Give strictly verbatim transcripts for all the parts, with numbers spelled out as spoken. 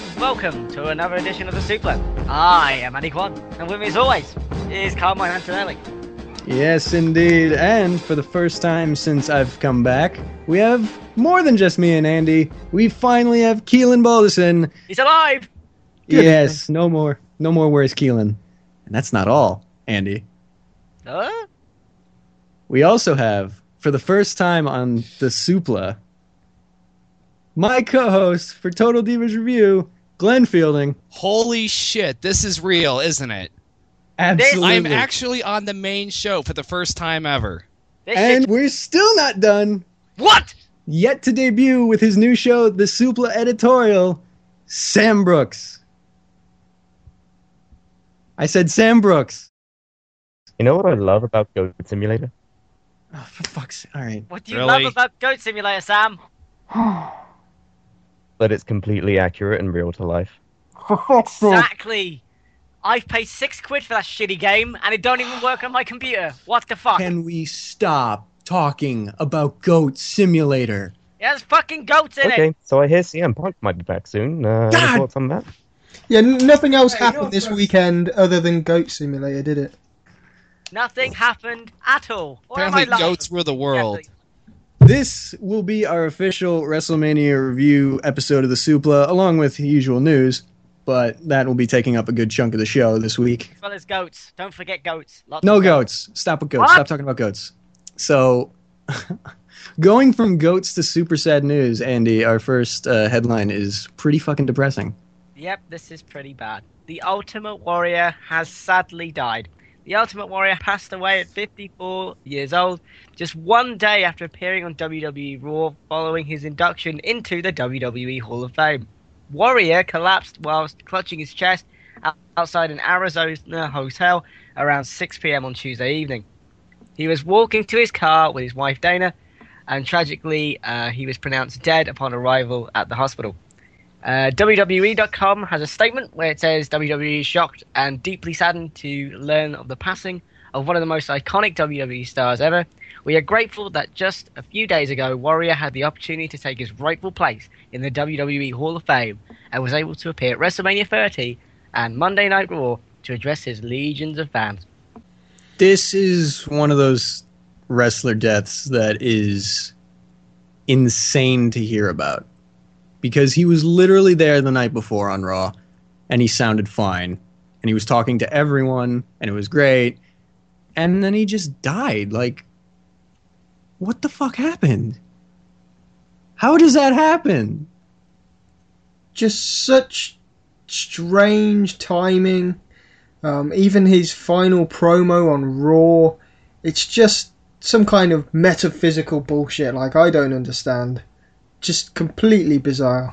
Welcome to another edition of the Supla. I am Andy Kwan, and with me as always is Carmine Antonelli. Yes, indeed. And for the first time since I've come back, we have more than just me and Andy. We finally have Keelan Balderson. He's alive! Yes, no more. No more where's Keelan. And that's not all, Andy. Huh? We also have, for the first time on the Supla, my co-host for Total Divas Review, Glenn Fielding. Holy shit, this is real, isn't it? Absolutely. I'm actually on the main show for the first time ever. This And shit- we're still not done. What? Yet to debut with his new show, The Supla Editorial, Sam Brooks. I said Sam Brooks. You know what I love about Goat Simulator? Oh, for fuck's sake. All right. What do you Really? love about Goat Simulator, Sam? That it's completely accurate and real to life. Exactly. I've paid six quid for that shitty game, and it don't even work on my computer. What the fuck? Can we stop talking about Goat Simulator? There's fucking goats in Okay, it. so I hear C M Punk might be back soon. Uh, God! any thoughts on that? Yeah, n- nothing else Hey, you know happened this what? weekend other than Goat Simulator, did it? Nothing happened at all. Or am I Apparently lying? goats rule the world. Exactly. This will be our official WrestleMania review episode of the Supla, along with usual news, but that will be taking up a good chunk of the show this week. As well as goats. Don't forget goats. Lots No of goats. Stop with goats. What? Stop talking about goats. So, going from goats to super sad news, Andy, our first uh, headline is pretty fucking depressing. Yep, this is pretty bad. The Ultimate Warrior has sadly died. The Ultimate Warrior passed away at fifty-four years old, just one day after appearing on W W E Raw following his induction into the W W E Hall of Fame. Warrior collapsed whilst clutching his chest outside an Arizona hotel around six p.m. on Tuesday evening. He was walking to his car with his wife Dana, and tragically uh, he was pronounced dead upon arrival at the hospital. Uh, W W E dot com has a statement where it says W W E is shocked and deeply saddened to learn of the passing of one of the most iconic W W E stars ever. We are grateful that just a few days ago, Warrior had the opportunity to take his rightful place in the W W E Hall of Fame and was able to appear at WrestleMania thirty and Monday Night Raw to address his legions of fans. This is one of those wrestler deaths that is insane to hear about. Because he was literally there the night before on Raw, and he sounded fine, and he was talking to everyone, and it was great, and then he just died. Like, what the fuck happened? How does that happen? Just such strange timing. Um, even his final promo on Raw, it's just some kind of metaphysical bullshit like I don't understand. Just completely bizarre.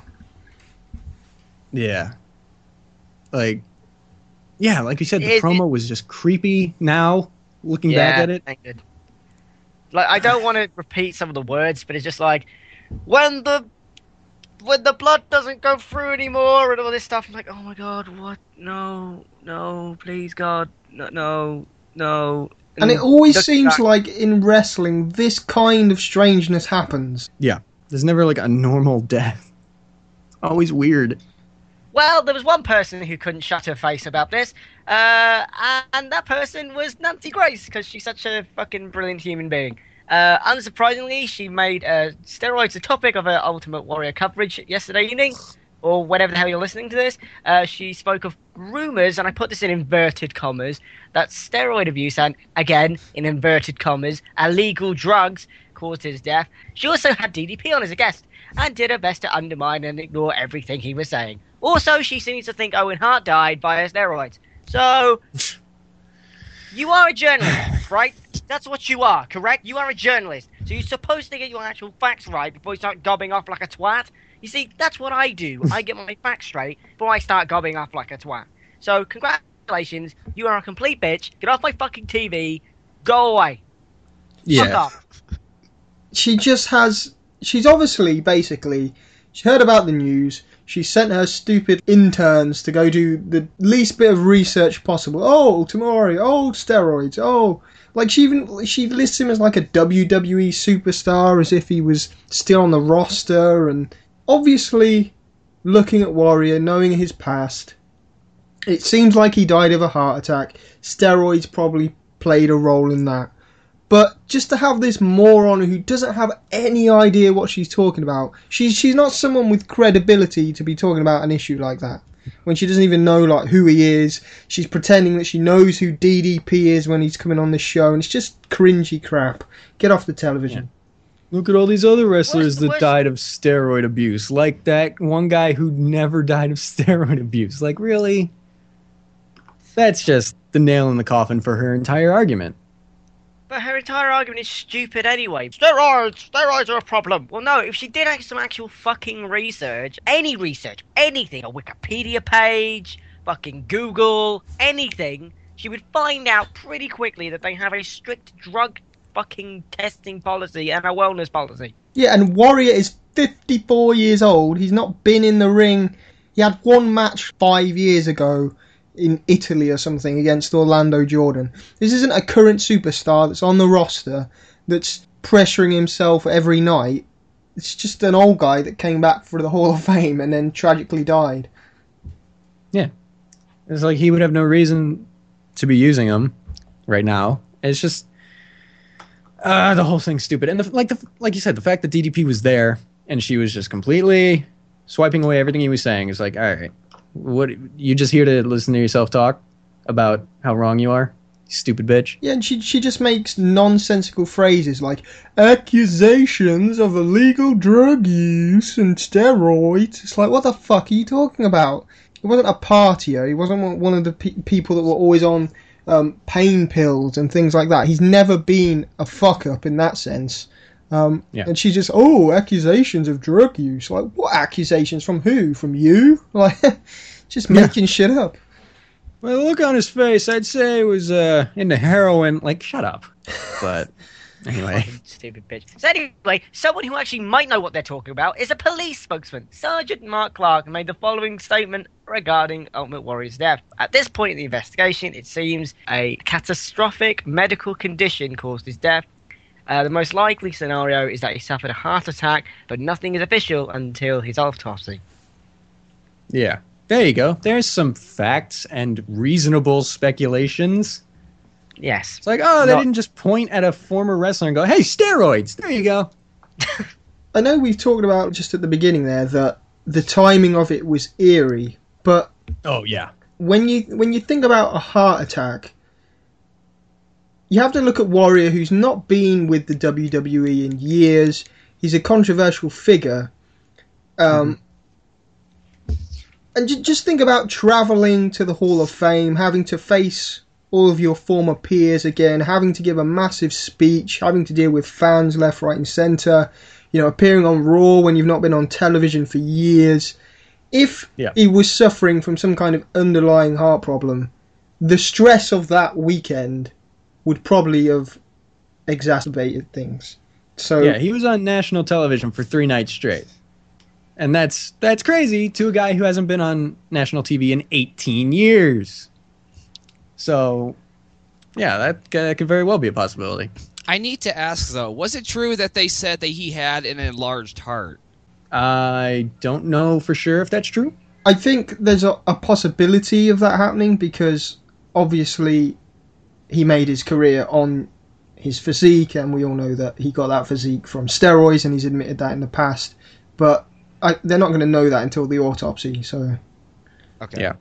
Yeah. Like, yeah, like you said, the It- promo was just creepy now, looking back at it. ain't good. Like, I don't want to repeat some of the words, but it's just like, when the when the blood doesn't go through anymore and all this stuff, I'm like, oh my god, what? No, no, please God, no, no, no. And it always just seems that- like in wrestling, this kind of strangeness happens. Yeah. There's never, like, a normal death. Always weird. Well, there was one person who couldn't shut her face about this, uh, and that person was Nancy Grace, because she's such a fucking brilliant human being. Uh, unsurprisingly, she made uh, steroids a topic of her Ultimate Warrior coverage yesterday evening, or whenever the hell you're listening to this. Uh, she spoke of rumours, and I put this in inverted commas, that steroid abuse and, again, in inverted commas, illegal drugs caused his death. She also had D D P on as a guest, and did her best to undermine and ignore everything he was saying. Also, she seems to think Owen Hart died via steroids. So, you are a journalist, right? That's what you are, correct? You are a journalist. So you're supposed to get your actual facts right before you start gobbing off like a twat. You see, that's what I do. I get my facts straight before I start gobbing off like a twat. So, congratulations. You are a complete bitch. Get off my fucking T V. Go away. Fuck Yeah. off. She just has... She's obviously, basically... She heard about the news. She sent her stupid interns to go do the least bit of research possible. Oh, Tamori. Oh, steroids. Oh... Like, she even... She lists him as, like, a W W E superstar, as if he was still on the roster, and... Obviously, looking at Warrior, knowing his past, it seems like he died of a heart attack. Steroids probably played a role in that. But just to have this moron who doesn't have any idea what she's talking about, she's she's not someone with credibility to be talking about an issue like that. When she doesn't even know like who he is, she's pretending that she knows who D D P is when he's coming on this show, and it's just cringy crap. Get off the television. Yeah. Look at all these other wrestlers What's- that what's- died of steroid abuse, like that one guy who never died of steroid abuse. Like, really? That's just the nail in the coffin for her entire argument. But her entire argument is stupid anyway. Steroids! Steroids are a problem! Well, no, if she did have some actual fucking research, any research, anything, a Wikipedia page, fucking Google, anything, she would find out pretty quickly that they have a strict drug fucking testing policy and a wellness policy. Yeah, and Warrior is fifty-four years old. He's not been in the ring. He had one match five years ago in Italy or something against Orlando Jordan. This isn't a current superstar that's on the roster that's pressuring himself every night. It's just an old guy that came back for the Hall of Fame and then tragically died. Yeah. It's like he would have no reason to be using them right now. It's just uh, the whole thing's stupid. And the, like the, like you said, the fact that D D P was there and she was just completely swiping away everything he was saying is like, all right, what, you just here to listen to yourself talk about how wrong you are, you stupid bitch? Yeah, and she she just makes nonsensical phrases like accusations of illegal drug use and steroids. It's like, what the fuck are you talking about? He wasn't a partier. He wasn't one one of the pe- people that were always on um, pain pills and things like that. He's never been a fuck up in that sense. Um, Yeah. And she's just, oh, accusations of drug use. Like, what accusations? From who? From you? Like, just Yeah. making shit up. Well, the look on his face, I'd say it was uh, into heroin. Like, shut up. But anyway. Fucking stupid bitch. So anyway, someone who actually might know what they're talking about is a police spokesman. Sergeant Mark Clark made the following statement regarding Ultimate Warrior's death. At this point in the investigation, it seems a catastrophic medical condition caused his death. Uh, the most likely scenario is that he suffered a heart attack, but nothing is official until his autopsy. Yeah. There you go. There's some facts and reasonable speculations. Yes. It's like, oh, they Not- didn't just point at a former wrestler and go, hey, steroids. There you go. I know we've talked about just at the beginning there that the timing of it was eerie, but Oh, yeah. when you when you think about a heart attack, you have to look at Warrior, who's not been with the W W E in years. He's a controversial figure. Um, And ju- just think about travelling to the Hall of Fame, having to face all of your former peers again, having to give a massive speech, having to deal with fans left, right and centre, you know, appearing on Raw when you've not been on television for years. If Yeah. he was suffering from some kind of underlying heart problem, the stress of that weekend would probably have exacerbated things. So Yeah, he was on national television for three nights straight. And that's that's crazy to a guy who hasn't been on national T V in eighteen years. So, yeah, that, that could very well be a possibility. I need to ask though, was it true that they said that he had an enlarged heart? I don't know for sure if that's true. I think there's a, a possibility of that happening because obviously he made his career on his physique, and we all know that he got that physique from steroids, and he's admitted that in the past. But I, they're not going to know that until the autopsy. So Okay. Yeah.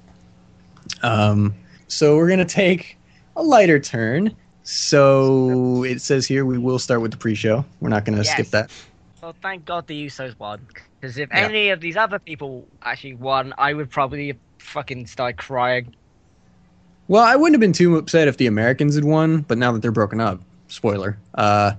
Um, so we're going to take a lighter turn. So it says here we will start with the pre-show. We're not going to Yes. skip that. Well, thank God the Usos won. Because if Yeah. any of these other people actually won, I would probably fucking start crying. Well, I wouldn't have been too upset if the Americans had won, but now that they're broken up, spoiler. Uh,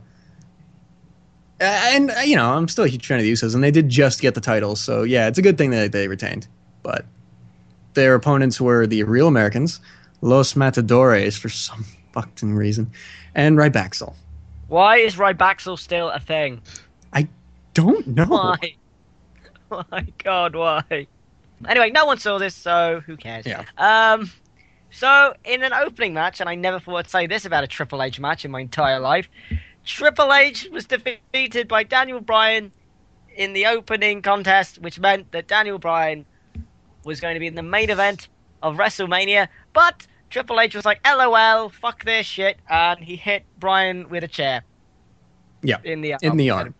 and, uh, you know, I'm still a huge fan of the Usos, and they did just get the titles, so yeah, it's a good thing that they retained. But their opponents were the real Americans, Los Matadores, for some fucking reason, and Rybaxel. Why is Rybaxel still a thing? Don't know. Why? My God, why? Anyway, no one saw this, so who cares? Yeah. Um, so in an opening match, and I never thought I'd say this about a Triple H match in my entire life, Triple H was defeated by Daniel Bryan in the opening contest, which meant that Daniel Bryan was going to be in the main event of WrestleMania, but Triple H was like, LOL, fuck this shit, and he hit Bryan with a chair. Yeah, in the arm. in the arm.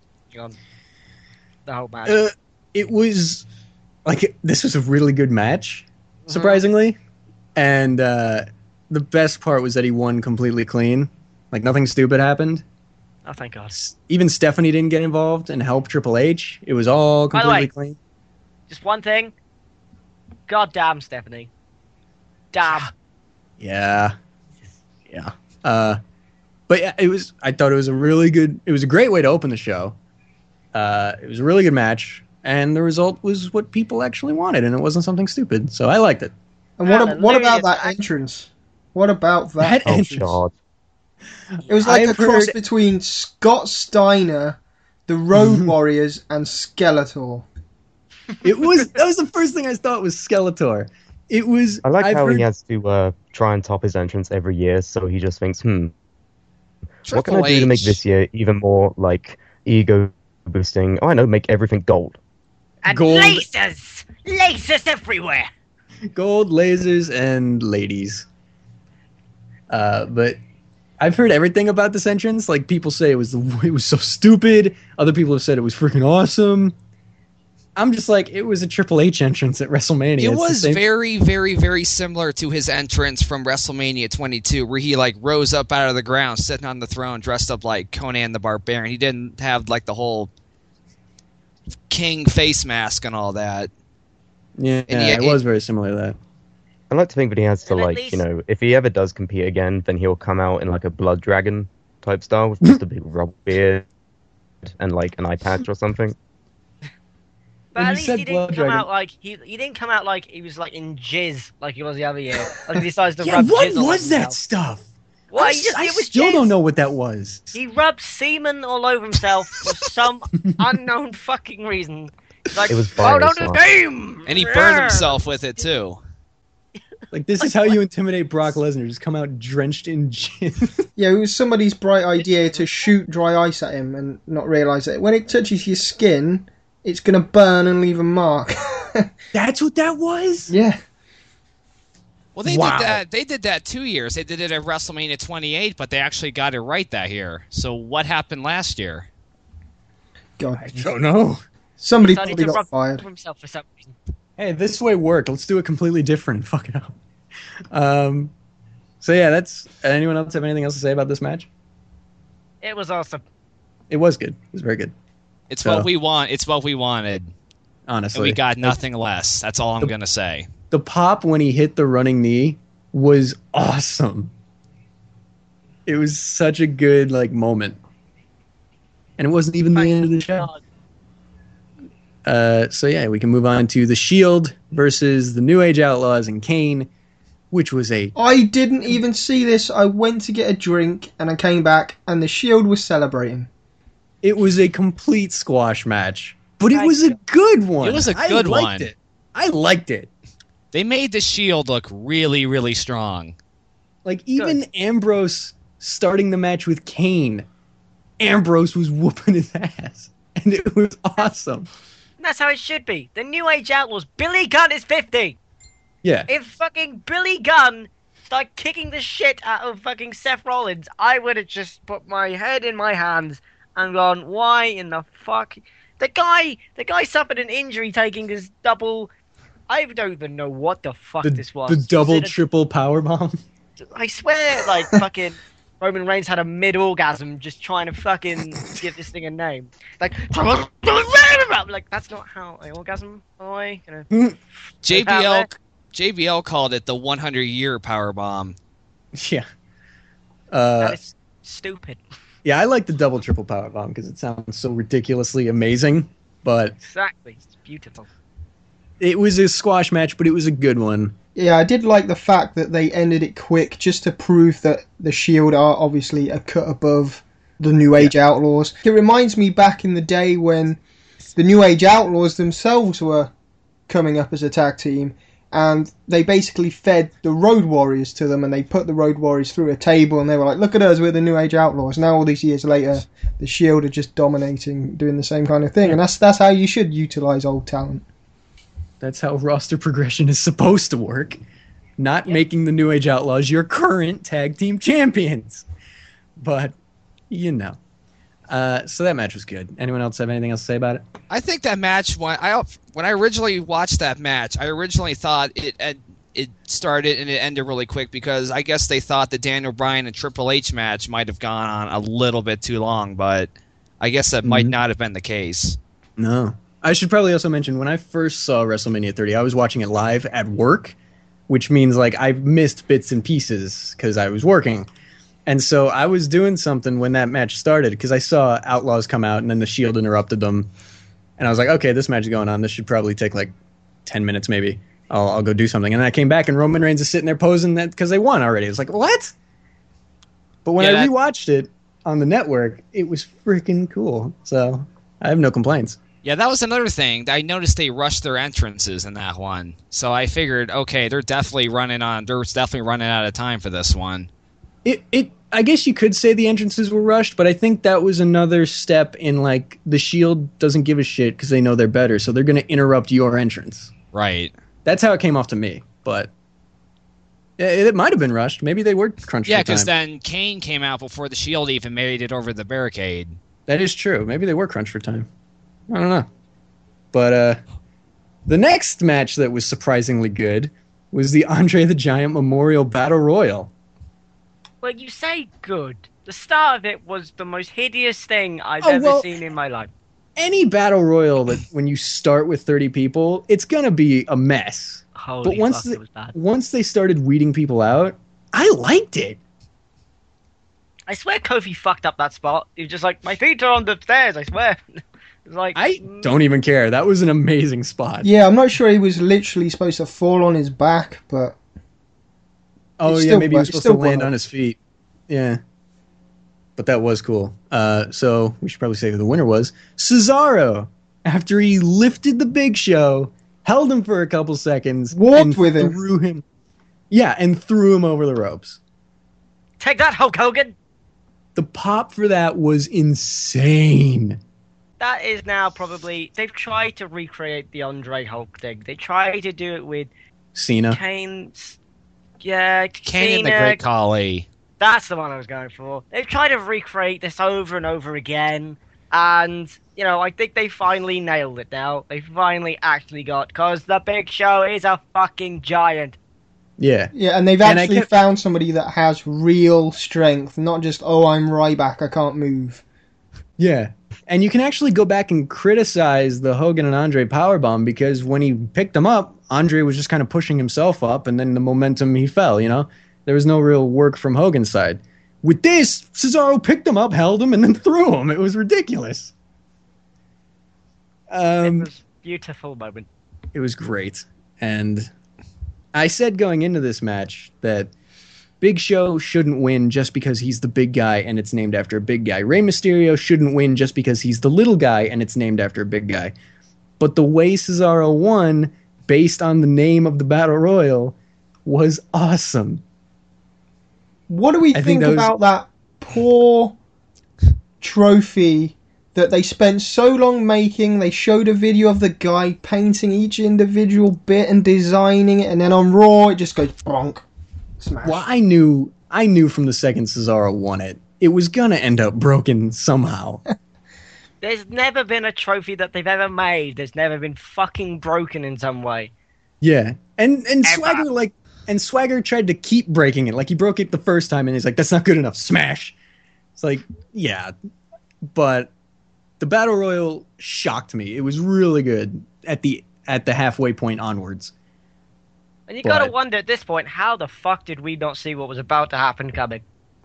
The whole match. Uh, it was like this was a really good match, surprisingly, mm-hmm. and uh, the best part was that he won completely clean. Like nothing stupid happened. Oh, thank God. Even Stephanie didn't get involved and help Triple H. It was all completely way, clean. Just one thing. God damn, Stephanie. Damn. Yeah. Yeah. Uh, but yeah, it was. I thought it was a really good. It was a great way to open the show. Uh, it was a really good match, and the result was what people actually wanted, and it wasn't something stupid. So I liked it. And what? What about that entrance? What about that, that entrance? Oh God. It was like I've a cross heard... between Scott Steiner, the Road Warriors, and Skeletor. It was. That was the first thing I thought was Skeletor. It was. I like I've how heard... he has to uh, try and top his entrance every year, so he just thinks, hmm, Triple what can I do to make H. this year even more like ego boosting? Oh, I know, make everything gold. And Gold. lasers! Lasers everywhere! Gold, lasers, and ladies. Uh, but I've heard everything about this entrance. Like people say it was it was so stupid. Other people have said it was freaking awesome. I'm just like, it was a Triple H entrance at WrestleMania. It It's was the same... very, very, very similar to his entrance from WrestleMania twenty-two, where he like rose up out of the ground, sitting on the throne, dressed up like Conan the Barbarian. He didn't have like the whole king face mask and all that. Yeah, And yeah he- it was very similar to that. I like to think that he has to, And at like, least- you know, if he ever does compete again, then he'll come out in like a blood dragon type style with just a big rubber beard and like an eye patch or something. But When at you least said he didn't Blood come Dragon- out like he he didn't come out like he was like in jizz like he was the other year. Like he decides to Yeah, rub what jizz all was over that himself. stuff? Well, I, he just, I it was still jizz. don't know what that was. He rubbed semen all over himself for some unknown fucking reason. He's like, It was oh, don't virus, the game! And he burned himself with it too. Like, this is how you intimidate Brock Lesnar. Just come out drenched in jizz. Yeah, it was somebody's bright idea to shoot dry ice at him and not realise that when it touches your skin, it's going to burn and leave a mark. That's what that was? Yeah. Well, they Wow. did that. They did that two years. They did it at WrestleMania twenty-eight, but they actually got it right that year. So what happened last year? God. I don't know. Somebody Decided probably to got rub fired. himself for some reason. Hey, this way worked. Let's do it completely different. Fuck it up. Um, so, yeah, that's... Anyone else have anything else to say about this match? It was awesome. It was good. It was very good, It's So- what we want. It's what we wanted, honestly. and we got nothing less. That's all I'm gonna say. The pop when he hit the running knee was awesome. It was such a good like moment, and it wasn't even the end of the show. God. Uh, so yeah, we can move on to the Shield versus the New Age Outlaws and Kane, which was a I didn't even see this. I went to get a drink and I came back and the Shield was celebrating. it was a complete squash match, but it I was a know. good one. It was a I good liked one. It. I liked it. They made the Shield look really, really strong. Like even Ambrose starting the match with Kane, Ambrose was whooping his ass, and it was awesome. And that's how it should be. The New Age Outlaws. Billy Gunn is fifty. Yeah. If fucking Billy Gunn started kicking the shit out of fucking Seth Rollins, I would have just put my head in my hands and gone, why in the fuck? The guy, the guy suffered an injury taking this double. I don't even know what the fuck The, this was. the Was double it a- triple power bomb. I swear, like fucking Roman Reigns had a mid orgasm just trying to fucking give this thing a name. Like, like that's not how I orgasm. Boy, you know. J B Out L there. J B L called it the one hundred year power bomb. Yeah. Uh, That is stupid. yeah, I like the double triple power bomb because it sounds so ridiculously amazing. But Exactly. It's beautiful. it was a squash match, but it was a good one. Yeah, I did like the fact that they ended it quick just to prove that the Shield are obviously a cut above the New Age Outlaws. It reminds me back in the day when the New Age Outlaws themselves were coming up as a tag team. and they basically fed the Road Warriors to them, and they put the Road Warriors through a table, and they were like, look at us, we're the New Age Outlaws. Now all these years later, the Shield are just dominating, doing the same kind of thing, and that's that's how you should utilize old talent. That's how roster progression is supposed to work. Not Yep. making the New Age Outlaws your current tag team champions. But, you know. Uh, so that match was good. Anyone else have anything else to say about it? I think that match when I when I originally watched that match, I originally thought it it, it started and it ended really quick because I guess they thought the Daniel Bryan and Triple H match might have gone on a little bit too long, but I guess that might Mhm. not have been the case. No. I should probably also mention, when I first saw WrestleMania thirty, I was watching it live at work, which means like I missed bits and pieces because I was working. And so I was doing something when that match started because I saw Outlaws come out and then the Shield interrupted them. And I was like, okay, this match is going on. This should probably take like ten minutes maybe. I'll, I'll go do something. And then I came back and Roman Reigns is sitting there posing that because they won already. It was like, what? But when Yeah, I that- rewatched it on the network, it was freaking cool. So I have no complaints. Yeah, that was another thing. I noticed they rushed their entrances in that one. So I figured, okay, they're definitely running on. They're definitely running out of time for this one. It, it, I guess you could say the entrances were rushed, but I think that was another step in like the Shield doesn't give a shit because they know they're better, so they're going to interrupt your entrance. Right. That's how it came off to me, but it, it might have been rushed. Maybe they were crunched Yeah, for time. because then Kane came out before the Shield even made it over the barricade. That is true. Maybe they were crunched for time. I don't know. But uh, the next match that was surprisingly good was the Andre the Giant Memorial Battle Royal. Well, you say good. The start of it was the most hideous thing I've Oh, ever well- seen in my life. Any battle royal that when you start with thirty people, it's going to be a mess. Holy But once fuck, the- it was bad. Once they started weeding people out, I liked it. I swear Kofi fucked up that spot. He was just like, my feet are on the stairs, I swear. It's like, I mm, don't even care. That was an amazing spot. Yeah, I'm not sure he was literally supposed to fall on his back, but Oh, It's yeah, still maybe he was bu- it's supposed to still land wild. on his feet. Yeah. But that was cool. Uh, so we should probably say who the winner was. Cesaro, after he lifted the Big Show, held him for a couple seconds, Walked and with him. threw him. Yeah, and threw him over the ropes. take that, Hulk Hogan! The pop for that was insane. That is now probably... They've tried to recreate the Andre Hulk thing. They tried to do it with Cena. Kane... Yeah, Kane and the Cena, Great Khali. That's the one I was going for. They've tried to recreate this over and over again, and, you know, I think they finally nailed it now. They finally actually got, because the Big Show is a fucking giant. Yeah. yeah, and they've And I actually kept- found somebody that has real strength, not just, oh, I'm Ryback, I can't move. Yeah. And you can actually go back and criticize the Hogan and Andre powerbomb because when he picked him up, Andre was just kind of pushing himself up and then the momentum he fell, you know? There was no real work from Hogan's side. With this, Cesaro picked him up, held him, and then threw him. It was ridiculous. It Um, was a beautiful moment. it was great. And I said going into this match that Big Show shouldn't win just because he's the big guy and it's named after a big guy. Rey Mysterio shouldn't win just because he's the little guy and it's named after a big guy. But the way Cesaro won, based on the name of the Battle Royal, was awesome. What do we I think think, those- about that poor trophy that they spent so long making? They showed a video of the guy painting each individual bit and designing it, and then on Raw it just goes bonk, smash. Well, I knew, I knew from the second Cesaro won it, it was gonna end up broken somehow. There's never been a trophy that they've ever made that's never been fucking broken in some way. Yeah, and and Ever. Swagger like and Swagger tried to keep breaking it. Like he broke it the first time, and he's like, "That's not good enough." Smash. It's like, yeah, but the Battle Royal shocked me. It was really good at the at the halfway point onwards. And you gotta But- wonder at this point, how the fuck did we not see what was about to happen coming?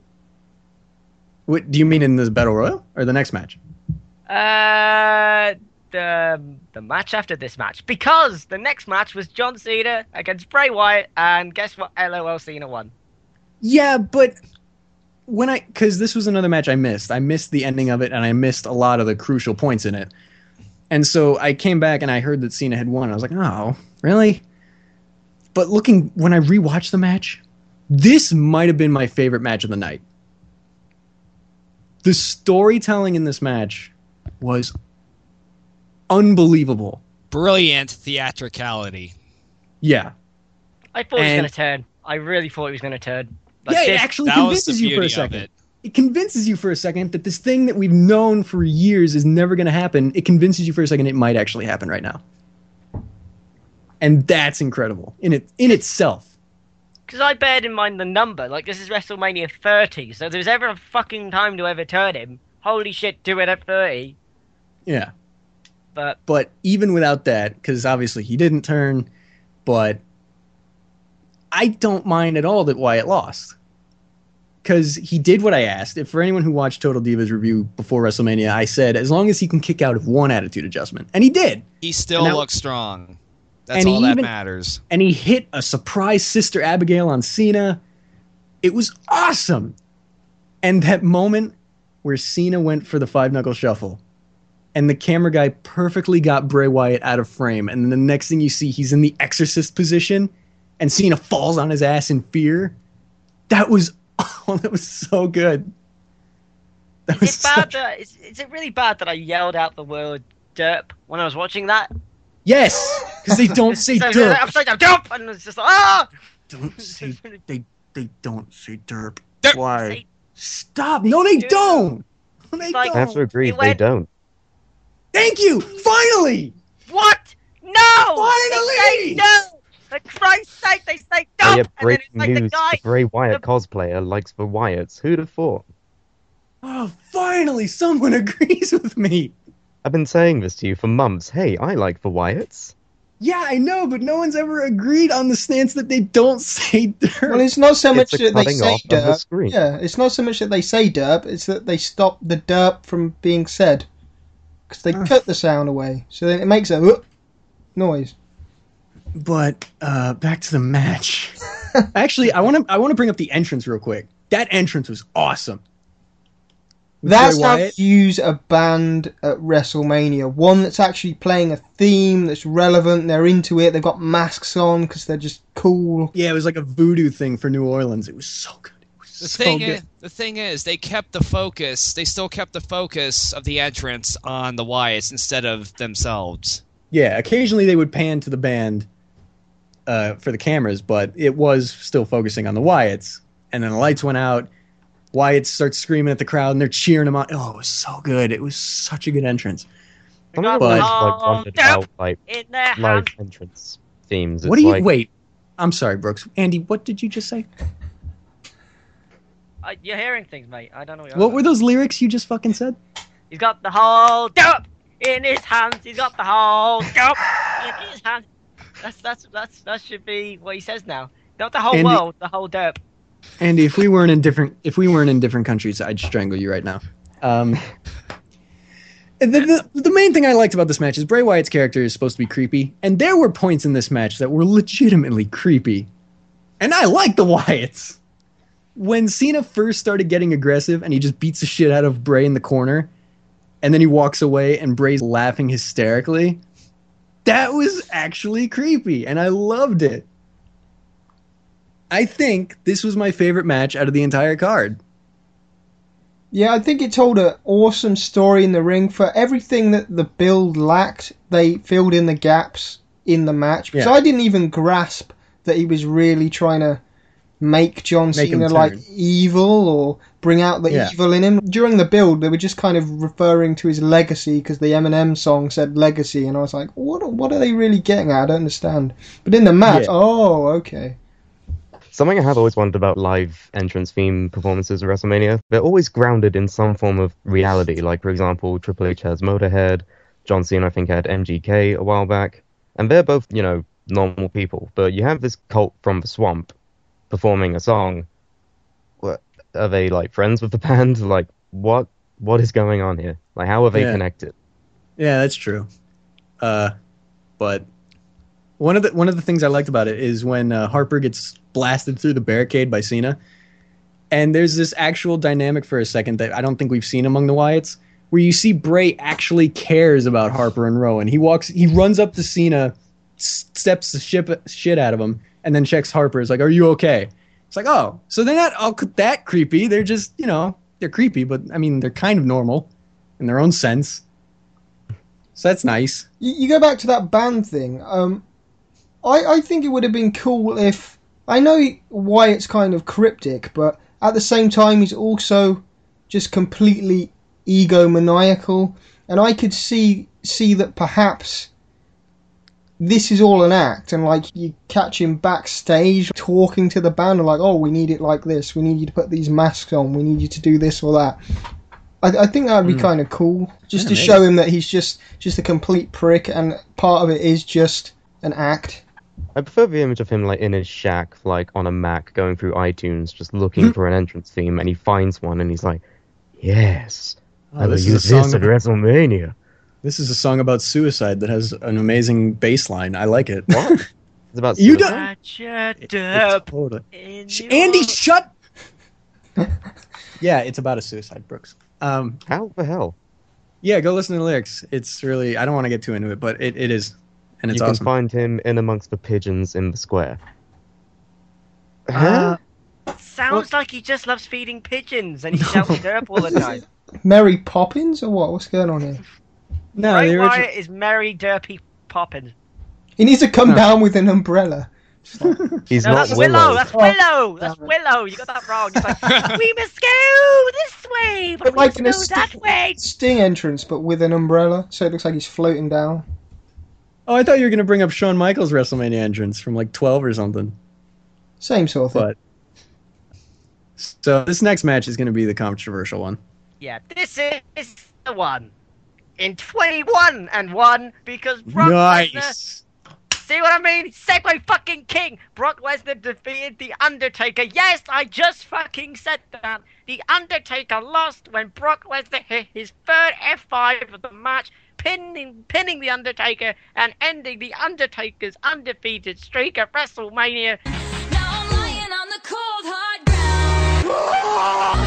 What do you mean in the Battle Royal or the next match? Uh, the the match after this match, because the next match was John Cena against Bray Wyatt, and guess what? LOL, Cena won. Yeah, but when I because this was another match I missed. I missed the ending of it, and I missed a lot of the crucial points in it. And so I came back and I heard that Cena had won. I was like, oh, really? but looking when I rewatched the match, this might have been my favorite match of the night. The storytelling in this match was unbelievable. Brilliant theatricality. Yeah. I thought he was And- going to turn. I really thought he was going to turn. Like yeah, it this- actually That was the convinces you for a beauty of second. it. It convinces you for a second that this thing that we've known for years is never going to happen. It convinces you for a second it might actually happen right now. And that's incredible in it in itself. Because I bared in mind the number. Like, this is WrestleMania thirty, so if there's ever a fucking time to ever turn him, holy shit, do it at thirty. Yeah. But But even without that, because obviously he didn't turn, but I don't mind at all that Wyatt lost. Because he did what I asked. If for anyone who watched Total Divas review before WrestleMania, I said as long as he can kick out of one attitude adjustment. And he did. He still And that- looks strong. That's and he all that even- matters. And he hit a surprise Sister Abigail on Cena. It was awesome. And that moment where Cena went for the five knuckle shuffle and the camera guy perfectly got Bray Wyatt out of frame. And then the next thing you see, he's in the exorcist position and Cena falls on his ass in fear. That was, oh, that was so good. That was is it bad such- that, is, is it really bad that I yelled out the word derp when I was watching that? Yes, because they don't say So, derp. upside down, derp! And it's just like, ah! Don't say, they, they don't say derp. Derp. Why? They- Stop. No, they do. don't. No, they Like- I have to don't. agree, He they went- don't. Thank you. Finally. What? No! Finally! They say no! For Christ's sake, they say Oh, derp! yeah, and then it's breaking like the news, guy... the Bray Wyatt the- cosplayer likes the Wyatts. Who'd have thought? Oh, finally, someone agrees with me. I've been saying this to you for months. Hey, I like the Wyatts. Yeah, I know, but no one's ever agreed on the stance that they don't say derp. Well, it's not so much It's a that they cutting say off of the derp. screen. Yeah, it's not so much that they say derp. It's that they stop the derp from being said because they Ugh. cut the sound away. So then it makes a whoop noise. But uh, back to the match. Actually, I want to I want to bring up the entrance real quick. That entrance was awesome. With That's Bray how Wyatt. you use a band at WrestleMania. One that's actually playing a theme that's relevant. They're into it. They've got masks on because they're just cool. Yeah, it was like a voodoo thing for New Orleans. It was so good. It was The so thing good. is, the thing is, they kept the focus. They still kept the focus of the entrance on the Wyatts instead of themselves. Yeah, occasionally they would pan to the band uh, for the cameras, but it was still focusing on the Wyatts. And then the lights went out. Wyatt starts screaming at the crowd, and they're cheering him on. Oh, it was so good. It was such a good entrance. Some got of But- them the like whole wondered derp about like in their live hand. entrance themes. What It's do you like, wait? I'm sorry, Brooks. Andy, what did you just say? Uh, you're hearing things, mate. I don't know what you're What on were those lyrics you just fucking said? He's got the whole derp in his hands. He's got the whole derp in his hands. That's that's that's that should be what he says now. Not the whole Andy- world, the whole derp. Andy, if we weren't in different if we weren't in different countries, I'd strangle you right now. Um, the, the, the main thing I liked about this match is Bray Wyatt's character is supposed to be creepy, and there were points in this match that were legitimately creepy. And I like the Wyatts. When Cena first started getting aggressive and he just beats the shit out of Bray in the corner, and then he walks away and Bray's laughing hysterically, that was actually creepy, and I loved it. I think this was my favorite match out of the entire card. Yeah, I think it told an awesome story in the ring. For everything that the build lacked, they filled in the gaps in the match. Because Yeah. I didn't even grasp that he was really trying to make John Make him Cena like turn. evil or bring out the Yeah. evil in him. During the build, they were just kind of referring to his legacy because the Eminem song said legacy, and I was like, what? What are they really getting at? I don't understand. But in the match, Yeah. oh, okay. Something I have always wondered about live entrance theme performances at WrestleMania, they're always grounded in some form of reality. Like, for example, Triple H has Motorhead, John Cena, I think, had M G K a while back. And they're both, you know, normal people. But you have this cult from the swamp performing a song. What, are they, like, friends with the band? Like, what? What is going on here? Like, how are they Yeah. connected? Yeah, that's true. Uh, but one of the one of the things I liked about it is when uh, Harper gets blasted through the barricade by Cena, and there's this actual dynamic for a second that I don't think we've seen among the Wyatts, where you see Bray actually cares about Harper and Rowan. He walks, he runs up to Cena, s- steps the ship, shit out of him, and and then checks Harper. Is like, "Are you okay?" It's like, oh, so they're not all that creepy. They're just, you know, they're creepy, but I mean, they're kind of normal in their own sense. So that's nice. You, you go back to that band thing. Um, I, I think it would have been cool if... I know why it's kind of cryptic, but at the same time, he's also just completely egomaniacal. And I could see see that perhaps this is all an act, and like you catch him backstage talking to the band, and like, oh, we need it like this. We need you to put these masks on. We need you to do this or that. I, I think that would be mm. kind of cool, just yeah, to maybe. show him that he's just just a complete prick, and part of it is just an act. I prefer the image of him like in his shack, like on a Mac, going through iTunes, just looking for an entrance theme, and he finds one, and he's like, "Yes, oh, I will use this at WrestleMania." This is a song about suicide that has an amazing bass line. I like it. What? It's about you suicide? don't. It, it totally. Andy, shut. Yeah, it's about a suicide, Brooks. Um, How the hell? Yeah, go listen to the lyrics. It's really. I don't want to get too into it, but it, it is, and it's you awesome. You can find him in amongst the pigeons in the square. Huh? Uh, sounds well, like he just loves feeding pigeons, and he shouts derp all the time. Mary Poppins or what? What's going on here? No, Bray original... Wyatt is Mary Derpy Poppins. He needs to come no. down with an umbrella. He's no, not that's Willow. Willow. That's Willow. That's Willow. You got that wrong. It's like, we must go this way, but, but we like must go that st- way. Sting entrance, but with an umbrella, so it looks like he's floating down. Oh, I thought you were going to bring up Shawn Michaels' WrestleMania entrance from like twelve or something. Same sort of thing. But so this next match is going to be the controversial one. Yeah, this is the one. In twenty-one and one, because Brock nice. Lesnar... See what I mean? Segway fucking king! Brock Lesnar defeated The Undertaker. Yes, I just fucking said that. The Undertaker lost when Brock Lesnar hit his third F five of the match, pinning, pinning The Undertaker and ending The Undertaker's undefeated streak at WrestleMania. Now I'm lying on the cold hard ground.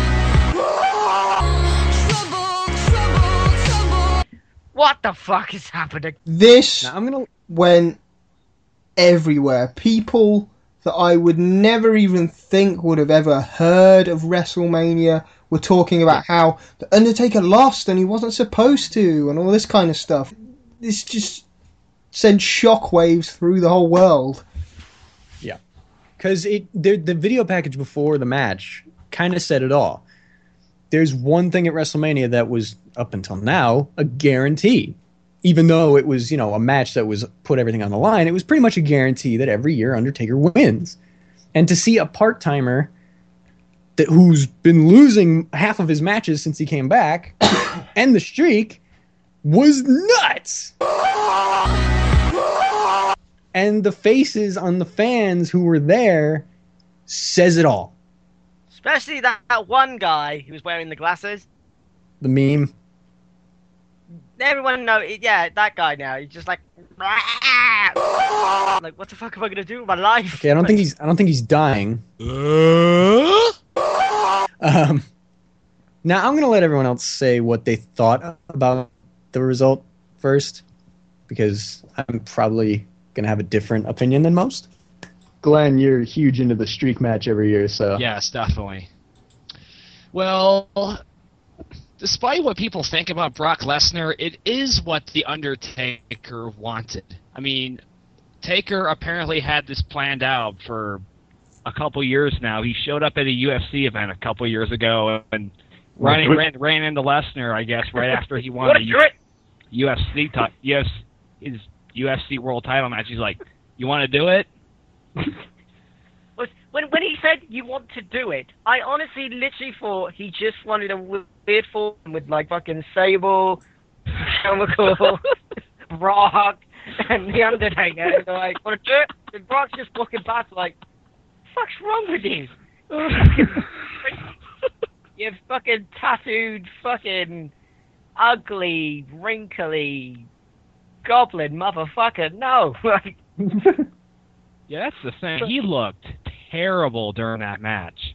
What the fuck is happening? This now, I'm gonna... went everywhere. People that I would never even think would have ever heard of WrestleMania were talking about how The Undertaker lost and he wasn't supposed to, and all this kind of stuff. This just sent shockwaves through the whole world. Yeah. Because it the, the video package before the match kind of said it all. There's one thing at WrestleMania that was, up until now, a guarantee. Even though it was, you know, a match that was put everything on the line, it was pretty much a guarantee that every year Undertaker wins. And to see a part-timer that who's been losing half of his matches since he came back end the streak was nuts. And the faces on the fans who were there says it all. Especially that, that one guy who was wearing the glasses. The meme. Everyone know, yeah, that guy now. He's just like, like, what the fuck am I gonna do with my life? Okay, I don't think he's. I don't think he's dying. um, now I'm gonna let everyone else say what they thought about the result first, because I'm probably gonna have a different opinion than most. Glenn, you're huge into the streak match every year, so... Yes, definitely. Well, despite what people think about Brock Lesnar, it is what The Undertaker wanted. I mean, Taker apparently had this planned out for a couple years now. He showed up at a U F C event a couple years ago and ran, ran, ran into Lesnar, I guess, right after he won a U- U F C t- U F C, his U F C world title match. He's like, you want to do it? when when he said you want to do it, I honestly literally thought he just wanted a weird form with like fucking Sable, Chemical, Rock, and The Undertaker. And they're like, want to do it? And Brock's just walking past like, fuck's wrong with you? You fucking tattooed, fucking ugly, wrinkly goblin motherfucker. No. Yeah, that's the thing. He looked terrible during that match.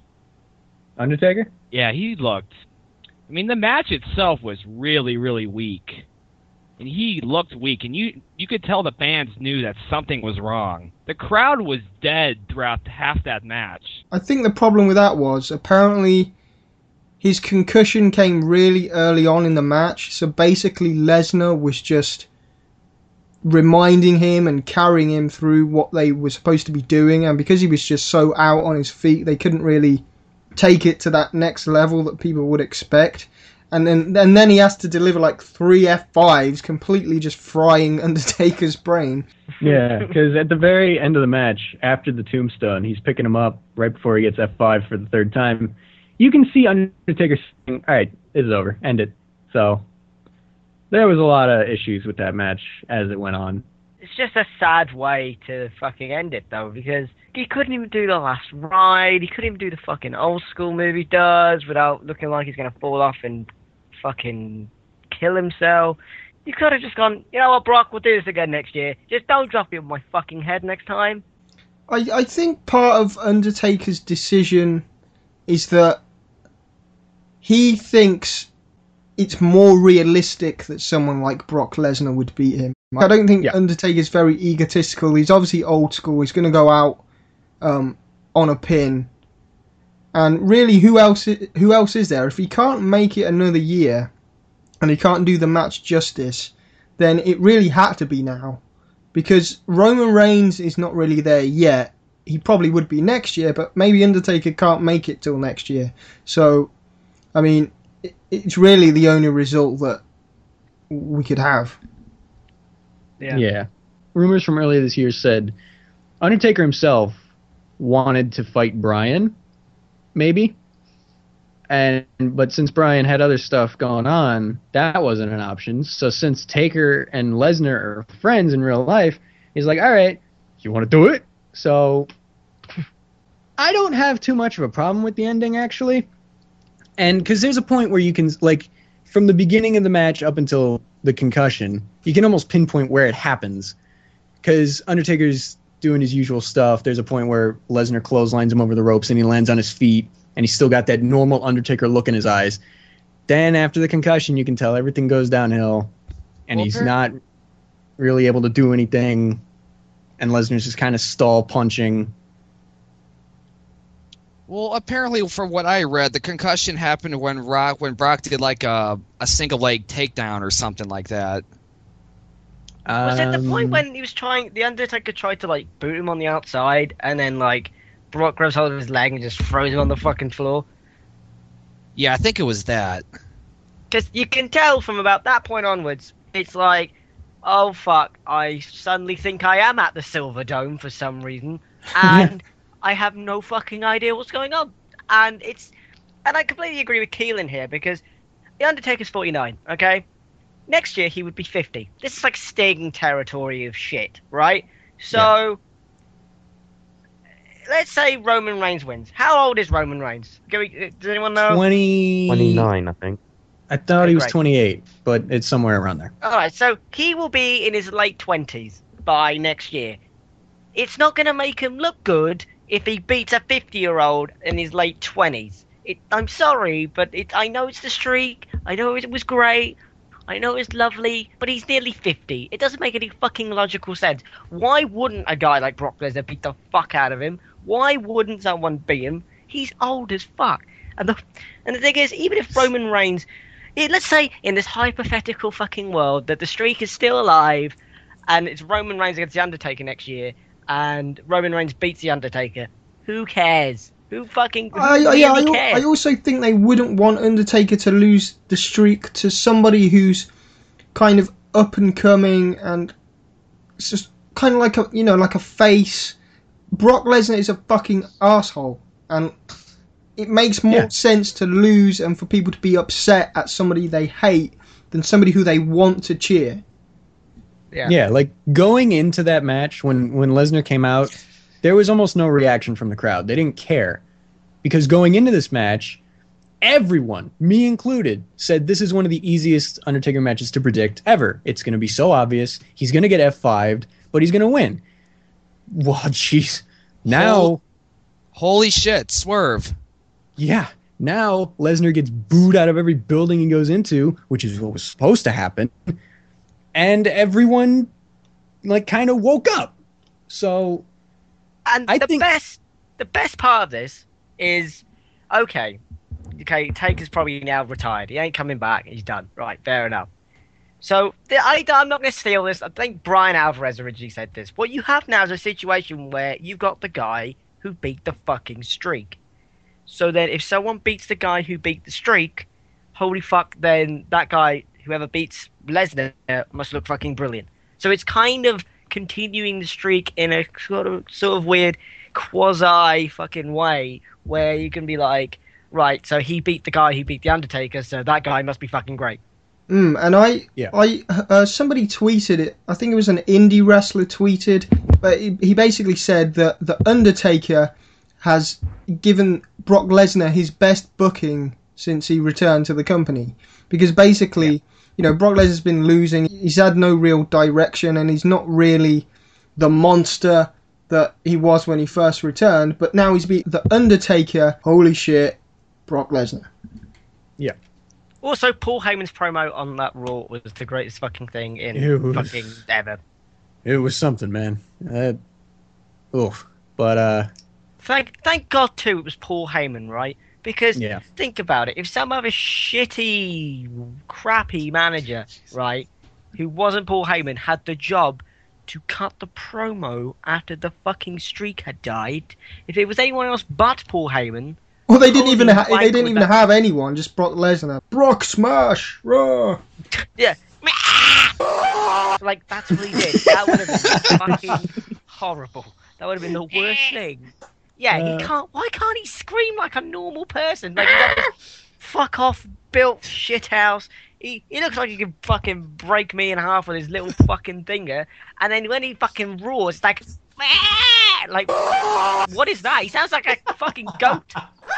Undertaker? Yeah, he looked... I mean, the match itself was really, really weak. and he looked weak, and you you could tell the fans knew that something was wrong. The crowd was dead throughout half that match. I think the problem with that was apparently his concussion came really early on in the match, so basically Lesnar was just reminding him and carrying him through what they were supposed to be doing, and because he was just so out on his feet, they couldn't really take it to that next level that people would expect. And then and then he has to deliver like three F fives, completely just frying Undertaker's brain. Yeah, because at the very end of the match, after the tombstone, he's picking him up right before he gets F five for the third time. You can see Undertaker saying, all right, this is over, end it. So there was a lot of issues with that match as it went on. It's just a sad way to fucking end it, though, because he couldn't even do the last ride. He couldn't even do the fucking old school move he does without looking like he's going to fall off and fucking kill himself. You could have just gone, you know what, Brock, we'll do this again next year. Just don't drop it on my fucking head next time. I, I think part of Undertaker's decision is that he thinks it's more realistic that someone like Brock Lesnar would beat him. I don't think yeah. Undertaker's very egotistical. He's obviously old school. He's going to go out um, on a pin. And really, who else? Is, who else is there? If he can't make it another year, and he can't do the match justice, then it really had to be now, because Roman Reigns is not really there yet. He probably would be next year, but maybe Undertaker can't make it till next year. So, I mean, it, it's really the only result that we could have. Yeah. yeah. Rumors from earlier this year said Undertaker himself wanted to fight Bryan, maybe. And but since Bryan had other stuff going on, that wasn't an option. So since Taker and Lesnar are friends in real life, he's like, all right, you want to do it? So I don't have too much of a problem with the ending, actually. And because there's a point where you can, like, from the beginning of the match up until the concussion, you can almost pinpoint where it happens. Because Undertaker's doing his usual stuff. There's a point where Lesnar clotheslines him over the ropes and he lands on his feet. And he's still got that normal Undertaker look in his eyes. Then after the concussion, you can tell everything goes downhill. And Well, he's per- not really able to do anything. And Lesnar's just kind of stall punching. Well, apparently, from what I read, the concussion happened when Rock when Brock did like a a single leg takedown or something like that. Was it the point Um, when he was trying, the Undertaker tried to, like, boot him on the outside, and then, like, Brock grabs hold of his leg and just throws him on the fucking floor? Yeah, I think it was that. Because you can tell from about that point onwards, it's like, oh fuck, I suddenly think I am at the Silver Dome for some reason, and I have no fucking idea what's going on. And it's, and I completely agree with Keelan here, because the Undertaker's forty-nine, okay? Next year he would be fifty. This is like Sting territory of shit, right? So, let's say Roman Reigns wins. How old is Roman Reigns? Can we, does anyone know? twenty twenty-nine, I think. I thought Okay, he was great. twenty-eight, but it's somewhere around there. Alright, so he will be in his late twenties by next year. It's not going to make him look good if he beats a fifty-year-old in his late twenties. It, I'm sorry, but it, I know it's the streak. I know it was great. I know it's lovely, but he's nearly fifty. It doesn't make any fucking logical sense. Why wouldn't a guy like Brock Lesnar beat the fuck out of him? Why wouldn't someone beat him? He's old as fuck. And the and the thing is, even if Roman Reigns, eh, let's say in this hypothetical fucking world that the streak is still alive, and it's Roman Reigns against the Undertaker next year, and Roman Reigns beats the Undertaker, who cares? Who fucking who I, I, really yeah, I, cares? I also think they wouldn't want Undertaker to lose the streak to somebody who's kind of up and coming, and it's just kind of like a, you know, like a face. Brock Lesnar is a fucking asshole, and it makes more Yeah. sense to lose and for people to be upset at somebody they hate than somebody who they want to cheer. Yeah. Yeah, like going into that match when when Lesnar came out, there was almost no reaction from the crowd. They didn't care. Because going into this match, everyone, me included, said this is one of the easiest Undertaker matches to predict ever. It's going to be so obvious. He's going to get F five'd, but he's going to win. Well, jeez. Now, Hol- Holy shit, Swerve. yeah, now Lesnar gets booed out of every building he goes into, which is what was supposed to happen. and everyone like kind of woke up. So And I the think- best, the best part of this is, okay, okay, Taker's probably now retired. He ain't coming back. He's done. Right, fair enough. So the, I, I'm not going to steal this. I think Brian Alvarez originally said this. What you have now is a situation where you've got the guy who beat the fucking streak. So then if someone beats the guy who beat the streak, holy fuck, then that guy, whoever beats Lesnar, must look fucking brilliant. So it's kind of continuing the streak in a sort of sort of weird quasi fucking way where you can be like, right, so he beat the guy who beat the Undertaker, so that guy must be fucking great. Mm, and I, Yeah. I, uh, somebody tweeted it. I think it was an indie wrestler tweeted, but he, he basically said that the Undertaker has given Brock Lesnar his best booking since he returned to the company, because basically, yeah. you know, Brock Lesnar's been losing. He's had no real direction, and he's not really the monster that he was when he first returned. But now he's beat the Undertaker. Holy shit, Brock Lesnar. Yeah. Also, Paul Heyman's promo on that Raw was the greatest fucking thing in It was- fucking ever. It was something, man. Uh, oof. But uh, Thank, thank God too, it was Paul Heyman, right? Because yeah, think about it, if some other shitty, crappy manager, right, who wasn't Paul Heyman, had the job to cut the promo after the fucking streak had died, if it was anyone else but Paul Heyman, Well, they didn't holy even ha- wank they didn't would even that- have anyone. Just Brock Lesnar. Brock Smash. Raw. yeah, like that's what he did. That would have been fucking horrible. That would have been the worst thing. Yeah, Uh, he can't. Why can't he scream like a normal person? Like he's got this fuck off built shit house. He he looks like he could fucking break me in half with his little fucking finger. And then when he fucking roars, it's like, like what is that? He sounds like a fucking goat.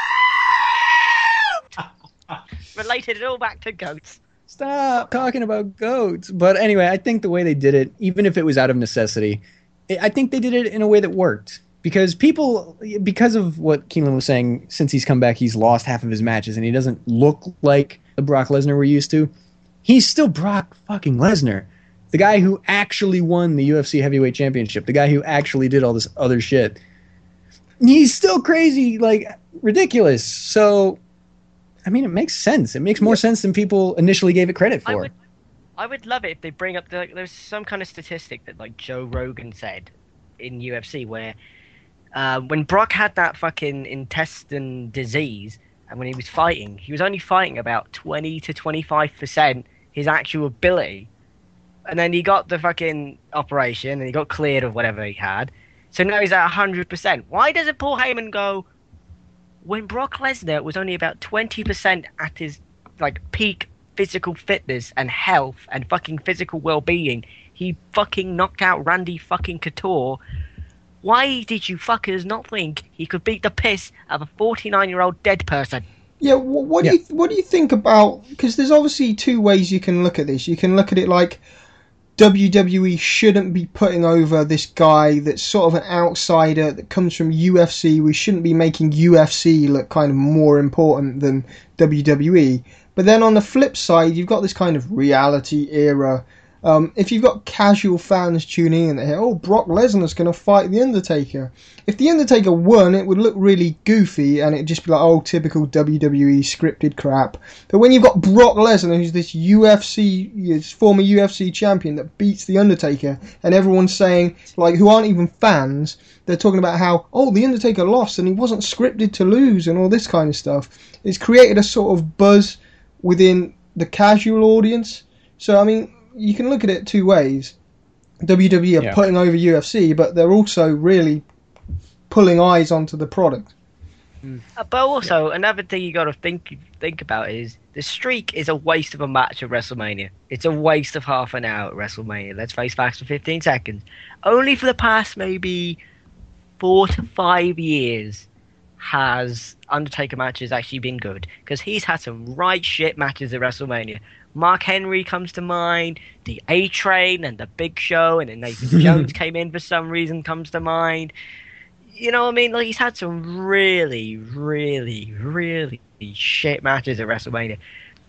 Related it all back to goats. stop talking about goats. But anyway, I think the way they did it, even if it was out of necessity, I I think they did it in a way that worked. Because people, because of what Keelan was saying, since he's come back, he's lost half of his matches, and he doesn't look like the Brock Lesnar we're used to. He's still Brock fucking Lesnar, the guy who actually won the U F C Heavyweight Championship, the guy who actually did all this other shit. He's still crazy, like ridiculous. So, I mean, it makes sense. It makes more sense than people initially gave it credit I for. would, I would love it if they bring up the, there's some kind of statistic that like Joe Rogan said in U F C where uh, when Brock had that fucking intestine disease and when he was fighting, he was only fighting about twenty to twenty-five percent his actual ability. And then he got the fucking operation and he got cleared of whatever he had. So now he's at one hundred percent. Why doesn't Paul Heyman go, when Brock Lesnar was only about twenty percent at his like peak physical fitness and health and fucking physical well-being, he fucking knocked out Randy fucking Couture. Why did you fuckers not think he could beat the piss of a forty-nine-year-old dead person? Yeah, wh- what Yeah. do you what do you think about? Because there's obviously two ways you can look at this. You can look at it like W W E shouldn't be putting over this guy that's sort of an outsider that comes from U F C. We shouldn't be making U F C look kind of more important than W W E. But then on the flip side, you've got this kind of reality era. Um, if you've got casual fans tuning in that hear, oh, Brock Lesnar's going to fight The Undertaker. If The Undertaker won, it would look really goofy and it'd just be like, oh, typical W W E scripted crap. But when you've got Brock Lesnar, who's this U F C, this former U F C champion that beats The Undertaker, and everyone's saying, like, who aren't even fans, they're talking about how, oh, The Undertaker lost and he wasn't scripted to lose and all this kind of stuff. It's created a sort of buzz within the casual audience. So, I mean, you can look at it two ways. W W E are Yeah. putting over U F C, but they're also really pulling eyes onto the product. Uh, but also, another thing you got to think think about is the streak is a waste of a match at WrestleMania. It's a waste of half an hour at WrestleMania. Let's face facts for fifteen seconds. Only for the past maybe four to five years has Undertaker matches actually been good, because he's had some right shit matches at WrestleMania. Mark Henry comes to mind, the A-Train and the Big Show, and then Nathan Jones came in for some reason comes to mind. You know what I mean? Like, he's had some really, really, really shit matches at WrestleMania.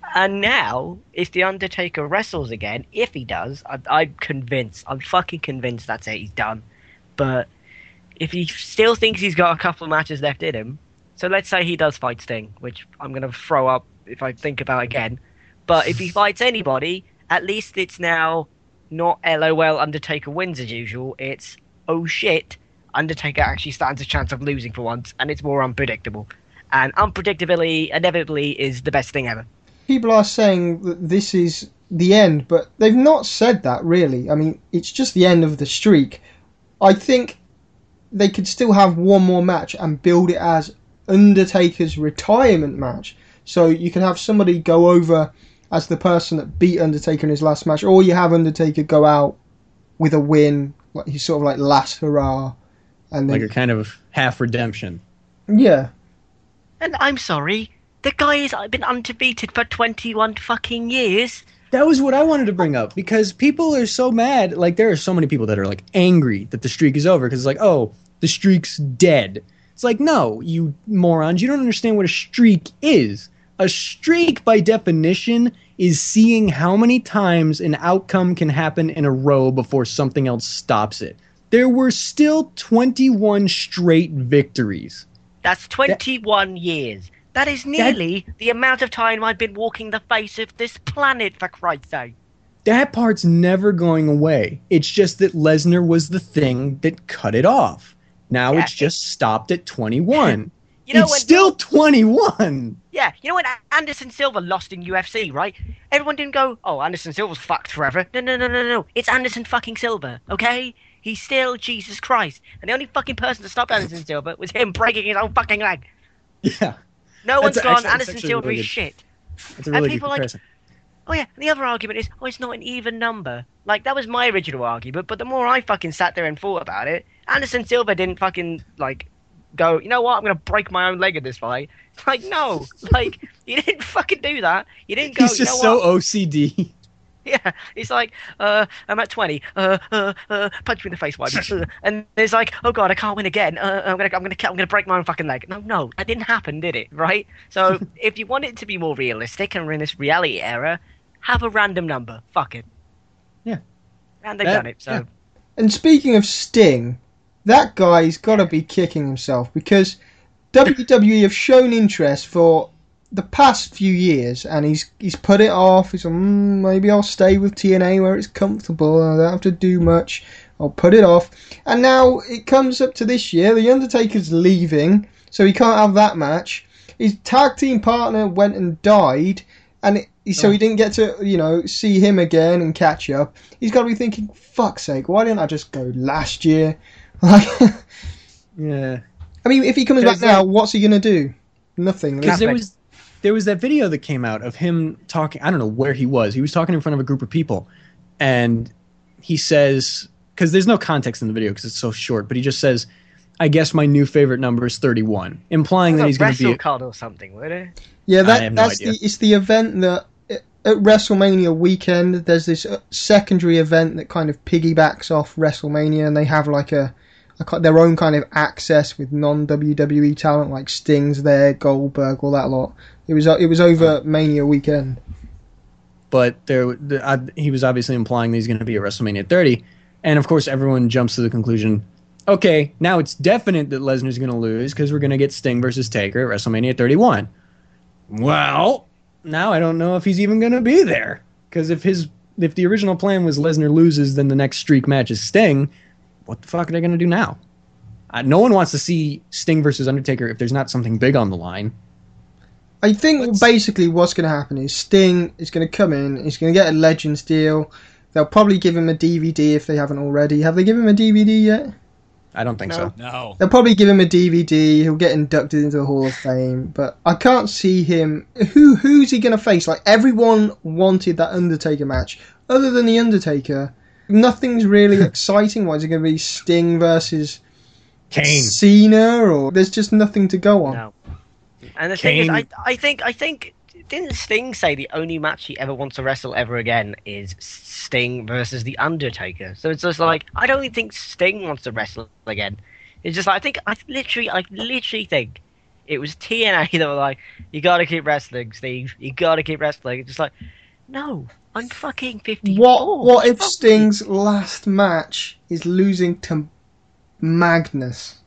And now, if The Undertaker wrestles again, if he does, I, I'm convinced, I'm fucking convinced that's it, he's done. But if he still thinks he's got a couple of matches left in him, so let's say he does fight Sting, which I'm going to throw up if I think about again. But if he fights anybody, at least it's now not LOL Undertaker wins as usual, it's oh shit, Undertaker actually stands a chance of losing for once, and it's more unpredictable. And unpredictability, inevitably, is the best thing ever. People are saying that this is the end, but they've not said that, really. I mean, it's just the end of the streak. I think they could still have one more match and build it as Undertaker's retirement match. So you can have somebody go over as the person that beat Undertaker in his last match, or you have Undertaker go out with a win, like he's sort of like last hurrah. And then, Like a kind of half redemption. yeah. And I'm sorry, the guy has been undefeated for twenty-one fucking years. That was what I wanted to bring up, because people are so mad. Like, there are so many people that are, like, angry that the streak is over, because it's like, oh, the streak's dead. It's like, no, you morons, you don't understand what a streak is. A streak, by definition, is seeing how many times an outcome can happen in a row before something else stops it. There were still twenty-one straight victories. That's twenty-one years. That is nearly the amount of time I've been walking the face of this planet, for Christ's sake. That part's never going away. It's just that Lesnar was the thing that cut it off. Now Yeah, it's just stopped at twenty-one. You know it's when- still twenty-one. Yeah, you know when Anderson Silva lost in U F C, right? Everyone didn't go, oh, Anderson Silva's fucked forever. No, no, no, no, no. It's Anderson fucking Silva, okay? He's still Jesus Christ. And the only fucking person to stop Anderson Silva was him breaking his own fucking leg. Yeah, No one's That's gone, actually- that's Anderson actually Silva really is good. shit. that's a really good people like- comparison. Oh yeah, and the other argument is, oh, it's not an even number. Like, that was my original argument, but the more I fucking sat there and thought about it, Anderson Silva didn't fucking, like, go, you know what, I'm gonna break my own leg in this fight. Like, no. Like, you didn't fucking do that. You didn't go, He's you just know what? so O C D. Yeah, it's like, uh, I'm at twenty, uh, uh, uh, punch me in the face, why? Uh, and it's like, oh god, I can't win again. Uh, I'm gonna, I'm gonna, I'm gonna break my own fucking leg. No, no, that didn't happen, did it? Right? So, if you want it to be more realistic and we're in this reality era, have a random number. Fuck it. Yeah. And they've That- done it. So, yeah. And speaking of Sting, that guy's got to be kicking himself, because W W E have shown interest for the past few years, and he's he's put it off. He's like, mm, maybe I'll stay with T N A where it's comfortable. I don't have to do much. I'll put it off. And now it comes up to this year. The Undertaker's leaving, so he can't have that match. His tag team partner went and died, and it, so he didn't get to, you know, see him again and catch up. He's got to be thinking, fuck's sake, why didn't I just go last year? Like, Yeah. I mean, if he comes back Because, now, uh, what's he gonna do? Nothing. Because there Nothing. was there was that video that came out of him talking. I don't know where he was. He was talking in front of a group of people, and he says, because there's no context in the video because it's so short, but he just says, "I guess my new favorite number is thirty-one," implying that he's going to wrestle be. card or something, would it? Yeah, I that have no that's idea. the it's the event that at WrestleMania weekend there's this uh, secondary event that kind of piggybacks off WrestleMania, and they have like a, a ki- their own kind of access with non W W E talent like Sting's there, Goldberg, all that lot. It was uh, it was over Mania weekend. But there, the, I, he was obviously implying that he's going to be at WrestleMania thirty, and of course everyone jumps to the conclusion. Okay, now it's definite that Lesnar's going to lose because we're going to get Sting versus Taker at WrestleMania thirty-one. Well, now I don't know if he's even going to be there, because if his if the original plan was Lesnar loses, then the next streak match is Sting. What the fuck are they going to do now? Uh, no one wants to see Sting versus Undertaker if there's not something big on the line. I think Let's- basically what's going to happen is Sting is going to come in, he's going to get a Legends deal. They'll probably give him a D V D if they haven't already. Have they given him a D V D yet? I don't think No. so. No. They'll probably give him a D V D. He'll get inducted into the Hall of Fame, but I can't see him. Who who's he gonna face? Like, everyone wanted that Undertaker match. Other than the Undertaker, nothing's really exciting. Why is it gonna be Sting versus Kane. Cena? Or there's just nothing to go on. No. And the thing is, Kane- I, I think, I think, didn't Sting say the only match he ever wants to wrestle ever again is Sting versus the Undertaker? So it's just like, I don't even think Sting wants to wrestle again. It's just like, I think, I literally, I literally think, It was T N A that were like, "You got to keep wrestling, Steve. You got to keep wrestling." It's just like, no, I'm fucking fifty-four. What what if Fuck me. Sting's last match is losing to Magnus?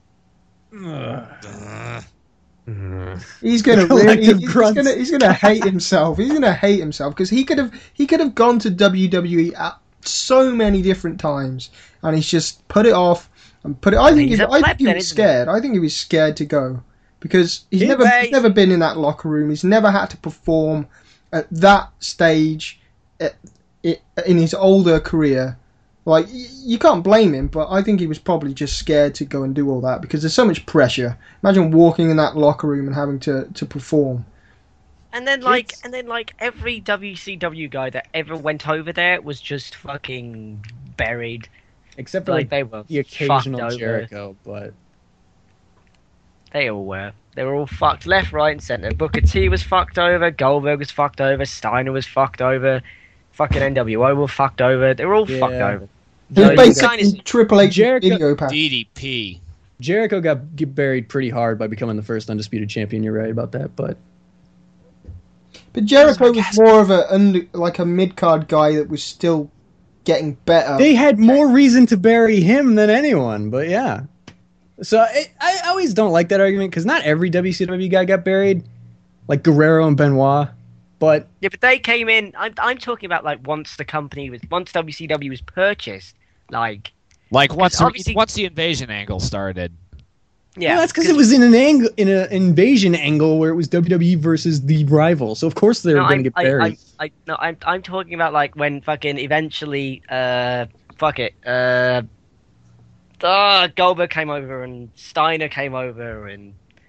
Uh, He's gonna Collective really, he's grunts. gonna he's gonna hate himself. He's gonna hate himself because he could have he could have gone to W W E at so many different times, and he's just put it off and put it. I think He's he, a I pleb think he then, was isn't he? scared. I think he was scared to go because he's He never was. he's never been in that locker room. He's never had to perform at that stage at, it, in his older career. Like, y- you can't blame him, but I think he was probably just scared to go and do all that because there's so much pressure. Imagine walking in that locker room and having to, to perform. And then like, It's- and then like every W C W guy that ever went over there was just fucking buried. Except for Like like they were the fucked occasional over. Jericho, but They all were. They were all fucked left, right, and centre. Booker T was fucked over. Goldberg was fucked over. Steiner was fucked over. Fucking N W O were fucked over. They were all Yeah. fucked over. It was you basically kinda see- Triple H Jericho- video package. D D P. Jericho got get buried pretty hard by becoming the first undisputed champion. You're right about that, but But Jericho was more of a under, like a mid card guy that was still getting better. they had more reason to bury him than anyone. But yeah, so I, I always don't like that argument because not every W C W guy got buried, like Guerrero and Benoit. But Yeah, but they came in. I'm, I'm talking about like once the company was, once W C W was purchased. Like, Like once the, obviously- once the invasion angle started. yeah, well, that's because it was in an angle in an invasion angle where it was W W E versus the rival. So of course they were No, going I'm, to get I, buried. I, I, no, I'm, I'm talking about like when fucking eventually, uh, fuck it, uh, uh, Goldberg came over and Steiner came over and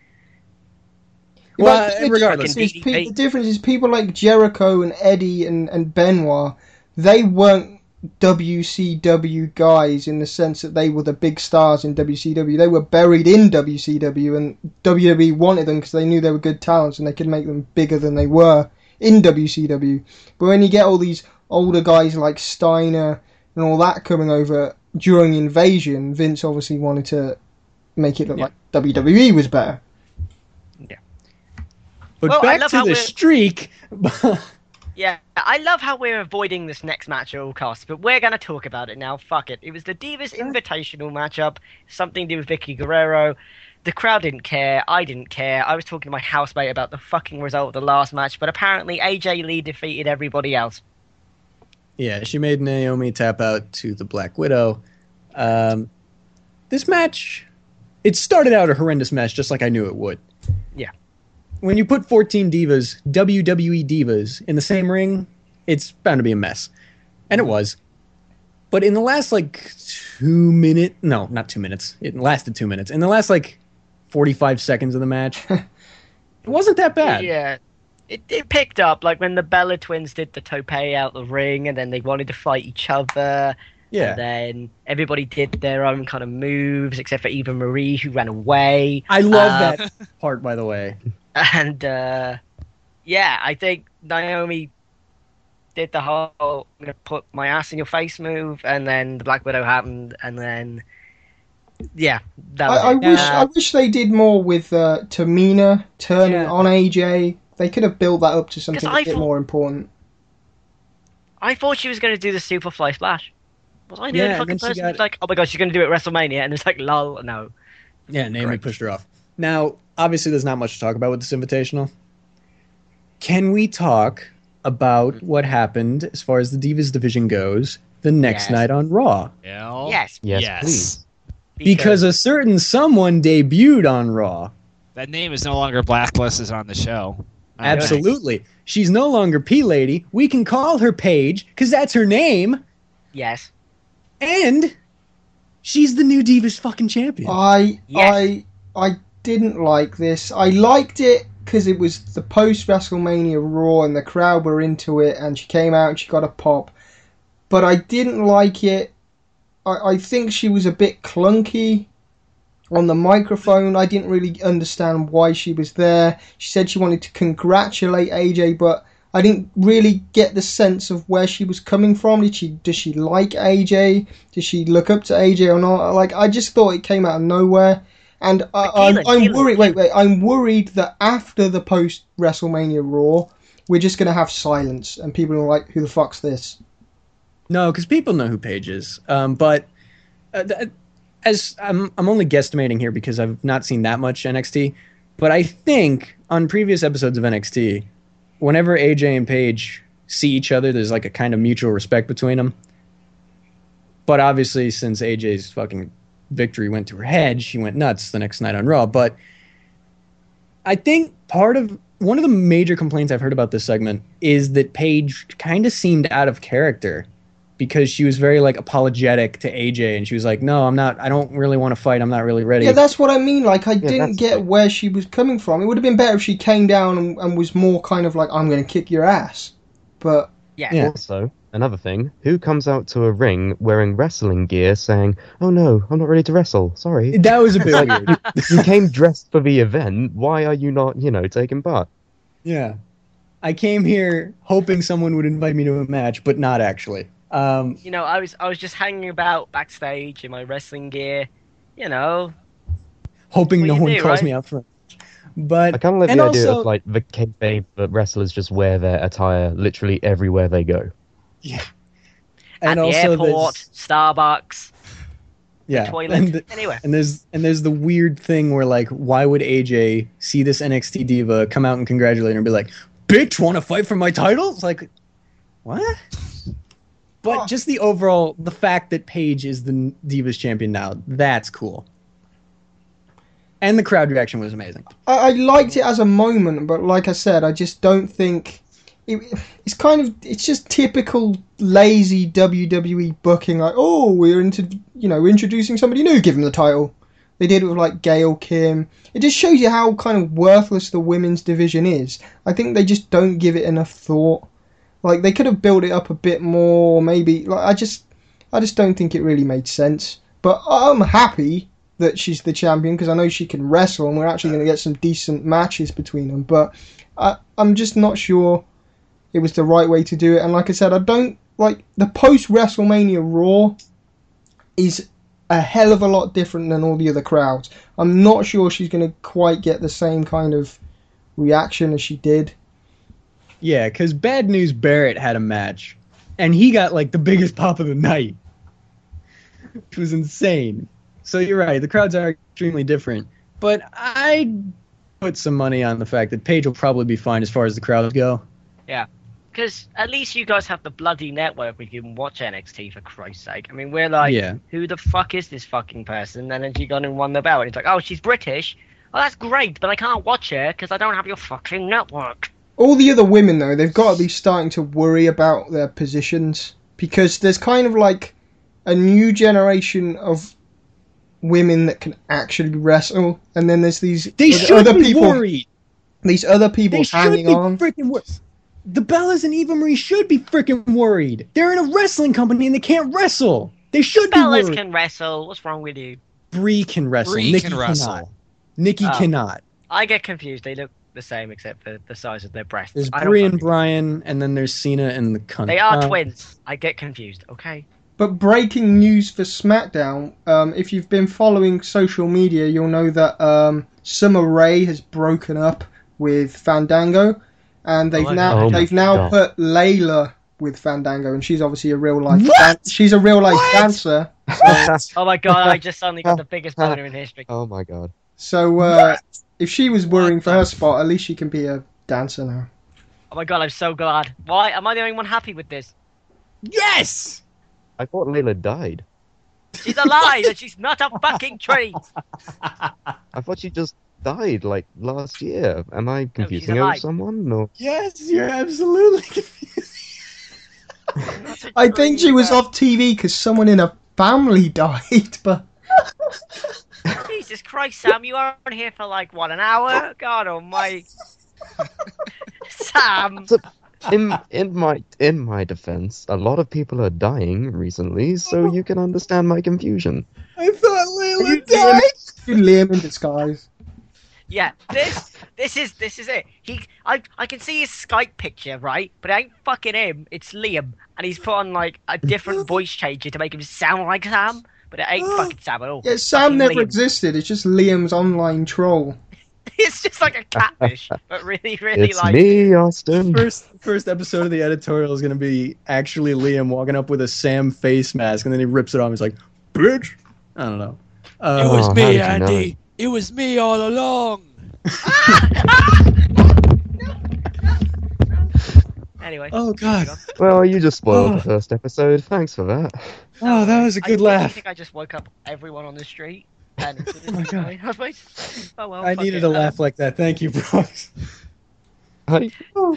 well, But the regardless, difference is D D P. pe- the difference is people like Jericho and Eddie and, and Benoit, they weren't W C W guys in the sense that they were the big stars in W C W. They were buried in W C W, and W W E wanted them because they knew they were good talents and they could make them bigger than they were in W C W. But when you get all these older guys like Steiner and all that coming over during Invasion, Vince obviously wanted to make it look Yeah. like W W E was better. but Well, I back love to how the we're- streak. yeah, I love how we're avoiding this next match at all costs, but we're gonna talk about it now. Fuck it. It was the Divas Invitational matchup, something to do with Vicky Guerrero. The crowd didn't care. I didn't care. I was talking to my housemate about the fucking result of the last match, but apparently A J Lee defeated everybody else. Yeah, she made Naomi tap out to the Black Widow. Um, this match, it started out a horrendous match, just like I knew it would. Yeah. When you put fourteen divas, W W E divas, in the same ring, it's bound to be a mess. And it was. But in the last, like, two minute, no, not two minutes. It lasted two minutes. In the last, like, forty-five seconds of the match, it wasn't that bad. Yeah. It, it picked up, like when the Bella twins did the tope out the ring, and then they wanted to fight each other. Yeah. And then everybody did their own kind of moves, except for Eva Marie, who ran away. I love Uh, that part, by the way. And, uh, yeah, I think Naomi did the whole I'm going to put my ass in your face move, and then the Black Widow happened, and then, yeah, that was I, I it. wish Uh, I wish they did more with uh, Tamina turning Yeah. on A J. They could have built that up to something I a bit thought- more important. I thought she was going to do the Superfly Splash. Was I the Yeah, only and fucking then she person got- who's like, oh my god, she's going to do it at WrestleMania, and it's like, lol, no. Yeah, Naomi Correct. pushed her off. Now, obviously, there's not much to talk about with this invitational. Can we talk about what happened as far as the Divas division goes the next Yes. night on Raw? Hell Yes. Yes, please. Because a certain someone debuted on Raw. that name is no longer blacklisted on the show. I don't think. Absolutely. She's no longer P Lady. We can call her Paige because that's her name. Yes. And she's the new Divas fucking champion. I Yes. I I didn't like this. I liked it because it was the post WrestleMania Raw and the crowd were into it, and she came out and she got a pop. But I didn't like it. I, I think she was a bit clunky on the microphone. I didn't really understand why she was there. She said she wanted to congratulate A J, but I didn't really get the sense of where she was coming from. Did she does she like A J? Does she look up to A J or not? Like, I just thought it came out of nowhere. And uh, But I'm, Keelan, I'm Keelan, worried. Wait, wait. I'm worried that after the post WrestleMania Raw, we're just gonna have silence, and people are like, "Who the fuck's this?" No, because people know who Paige is. Um, but uh, th- as I'm, I'm only guesstimating here because I've not seen that much N X T. But I think on previous episodes of N X T, whenever A J and Paige see each other, there's like a kind of mutual respect between them. But obviously, since A J's fucking victory went to her head, she went nuts the next night on Raw. But I think part of one of the major complaints I've heard about this segment is that Paige kind of seemed out of character because she was very like apologetic to A J, and she was like, "No, I'm not. I don't really want to fight. I'm not really ready." Yeah, that's what I mean. Like, I didn't that's get like- where she was coming from. It would have been better if she came down and, and was more kind of like, "I'm going to kick your ass." But Yeah. Yeah. Also, another thing, who comes out to a ring wearing wrestling gear saying, "Oh no, I'm not ready to wrestle, sorry." That was a bit weird. You came dressed for the event, why are you not, you know, taking part? Yeah. I came here hoping someone would invite me to a match, but not actually. Um, You know, I was I was just hanging about backstage in my wrestling gear, you know. hoping Well, no you one do, calls right? me out for it. But I kind of like and the idea also- of like the kayfabe that wrestlers just wear their attire literally everywhere they go. yeah. At And the also airport, there's- Starbucks, yeah. toilet, And, the- anywhere. and there's and there's the weird thing where like, why would A J see this N X T diva come out and congratulate her and be like, "Bitch, want to fight for my title?" It's like, what? But Oh. just the overall, the fact that Paige is the Divas champion now, that's cool. And the crowd reaction was amazing. I, I liked it as a moment, but like I said, I just don't think it, it's kind of it's just typical lazy W W E booking. Like, oh, we're into you know introducing somebody new, give them the title. They did it with like Gail Kim. It just shows you how kind of worthless the women's division is. I think they just don't give it enough thought. Like they could have built it up a bit more, maybe. Like I just, I just don't think it really made sense. But I'm happy that she's the champion because I know she can wrestle, and we're actually going to get some decent matches between them. But I, I'm just not sure it was the right way to do it. And like I said, I don't like the post WrestleMania Raw is a hell of a lot different than all the other crowds. I'm not sure she's going to quite get the same kind of reaction as she did. Yeah, because Bad News Barrett had a match, and he got like the biggest pop of the night, which was insane. So you're right, the crowds are extremely different. But I put some money on the fact that Paige will probably be fine as far as the crowds go. Because at least you guys have the bloody network where you can watch N X T, for Christ's sake. I mean, we're like, Yeah. who the fuck is this fucking person? And then she gone and won the belt. And it's like, oh, she's British. Oh, that's great, but I can't watch her because I don't have your fucking network. All the other women, though, they've got to be starting to worry about their positions because there's kind of like a new generation of women that can actually wrestle, and then there's these They other, should other be people, worried. these other people They should hanging be on. freaking worried. The Bellas and Eva Marie should be freaking worried. They're in a wrestling company and they can't wrestle. They should be Fellas worried. can wrestle. What's wrong with you? Brie can wrestle. Brie Nikki can wrestle. cannot. Nikki Oh. cannot. I get confused. They look the same except for the size of their breasts. There's I don't Brie and fucking- Brian, and then there's Cena and the cunt. They are Uh, twins. I get confused. Okay. But breaking news for SmackDown, um, if you've been following social media, you'll know that um, Summer Rae has broken up with Fandango, and they've Oh, now oh my they've now God. put Layla with Fandango, and she's obviously a real life What? dan- she's a real life What? dancer. Oh my god! I just suddenly got the biggest boner in history. Oh my god. So uh, if she was worrying for her spot, at least she can be a dancer now. Oh my god! I'm so glad. Why am I the only one happy with this? Yes! I thought Layla died. She's alive and she's not a fucking tree. I thought she just died like last year. Am I confusing her alive. with someone? No. Yes, you're absolutely confused. Not a I think tree, she was but- off T V because someone in her family died, but Jesus Christ, Sam! You aren't here for like what, an hour? God Almighty, Sam. In in my in my defense, a lot of people are dying recently, so you can understand my confusion. I thought Layla You died. Liam in disguise. Yeah, this this is this is it. He, I, I can see his Skype picture, right? But it ain't fucking him. It's Liam, and he's put on like a different voice changer to make him sound like Sam. But but it ain't fucking Sam at all. Yeah, It's Sam fucking never Liam. existed. It's just Liam's online troll. It's just like a catfish, but really, really It's like. me, Austin. First, first episode of the editorial is going to be actually Liam walking up with a Sam face mask, and then he rips it off. He's like, "Bitch!" I don't know. Uh, It was Oh, how me, did you Andy. know? It was me all along. Anyway. oh God! Well, you just spoiled Oh. the first episode. Thanks for that. Oh, that was a I good literally laugh. think I just woke up everyone on the street. And Oh my God. I was like, oh well. I fuck needed it. a laugh like that. Thank you, Brooks. Hi.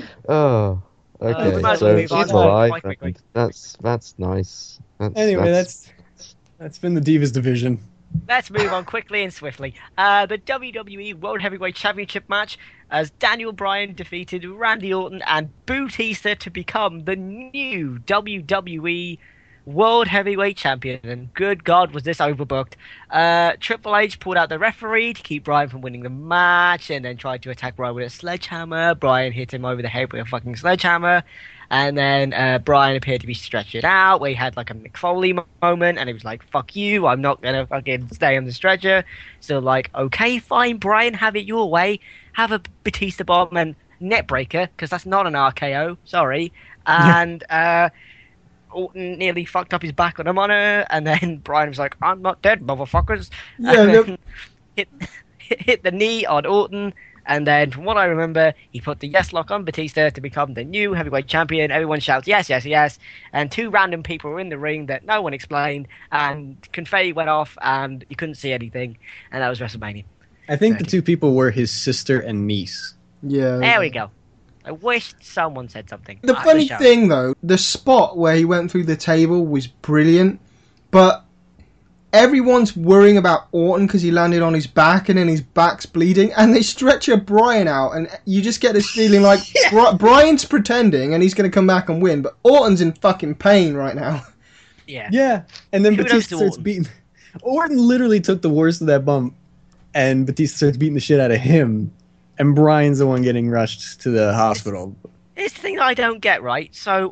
Oh, we okay. might as so well move she's on to alive. quite quickly. and That's that's nice. That's, Anyway, that's that's been the Divas division. Let's move on quickly and swiftly. Uh, the W W E World Heavyweight Championship match as Daniel Bryan defeated Randy Orton and Batista to become the new W W E World Heavyweight Champion. And good God, was this overbooked. Uh, Triple H pulled out the referee to keep Bryan from winning the match and then tried to attack Bryan with a sledgehammer. Bryan hit him over the head with a fucking sledgehammer. And then uh, Bryan appeared to be stretching out, where he had like a Mick Foley mo- moment, and he was like, "Fuck you, I'm not gonna fucking stay on the stretcher." So like, okay, fine, Bryan, have it your way. Have a Batista bomb and neckbreaker, because that's not an R K O. Sorry. And uh, Orton nearly fucked up his back on a monitor, and then Bryan was like, "I'm not dead, motherfuckers." Yeah, and no- then hit hit the knee on Orton. And then, from what I remember, he put the yes lock on Batista to become the new heavyweight champion. Everyone shouts, yes, yes, yes. And two random people were in the ring that no one explained. And confetti went off, and you couldn't see anything. And that was WrestleMania. I think the two people were his sister and niece. Yeah. There we go. I wish someone said something. The I funny wish I- thing, though, the spot where he went through the table was brilliant, but everyone's worrying about Orton because he landed on his back and then his back's bleeding, and they stretcher Bryan out, and you just get this feeling like Bri- Bryan's pretending and he's going to come back and win, but Orton's in fucking pain right now. Yeah. Yeah, and then Kudos Batista to starts Orton. beating. Orton literally took the worst of that bump, and Batista starts beating the shit out of him, and Bryan's the one getting rushed to the hospital. It's the thing I don't get, right? So,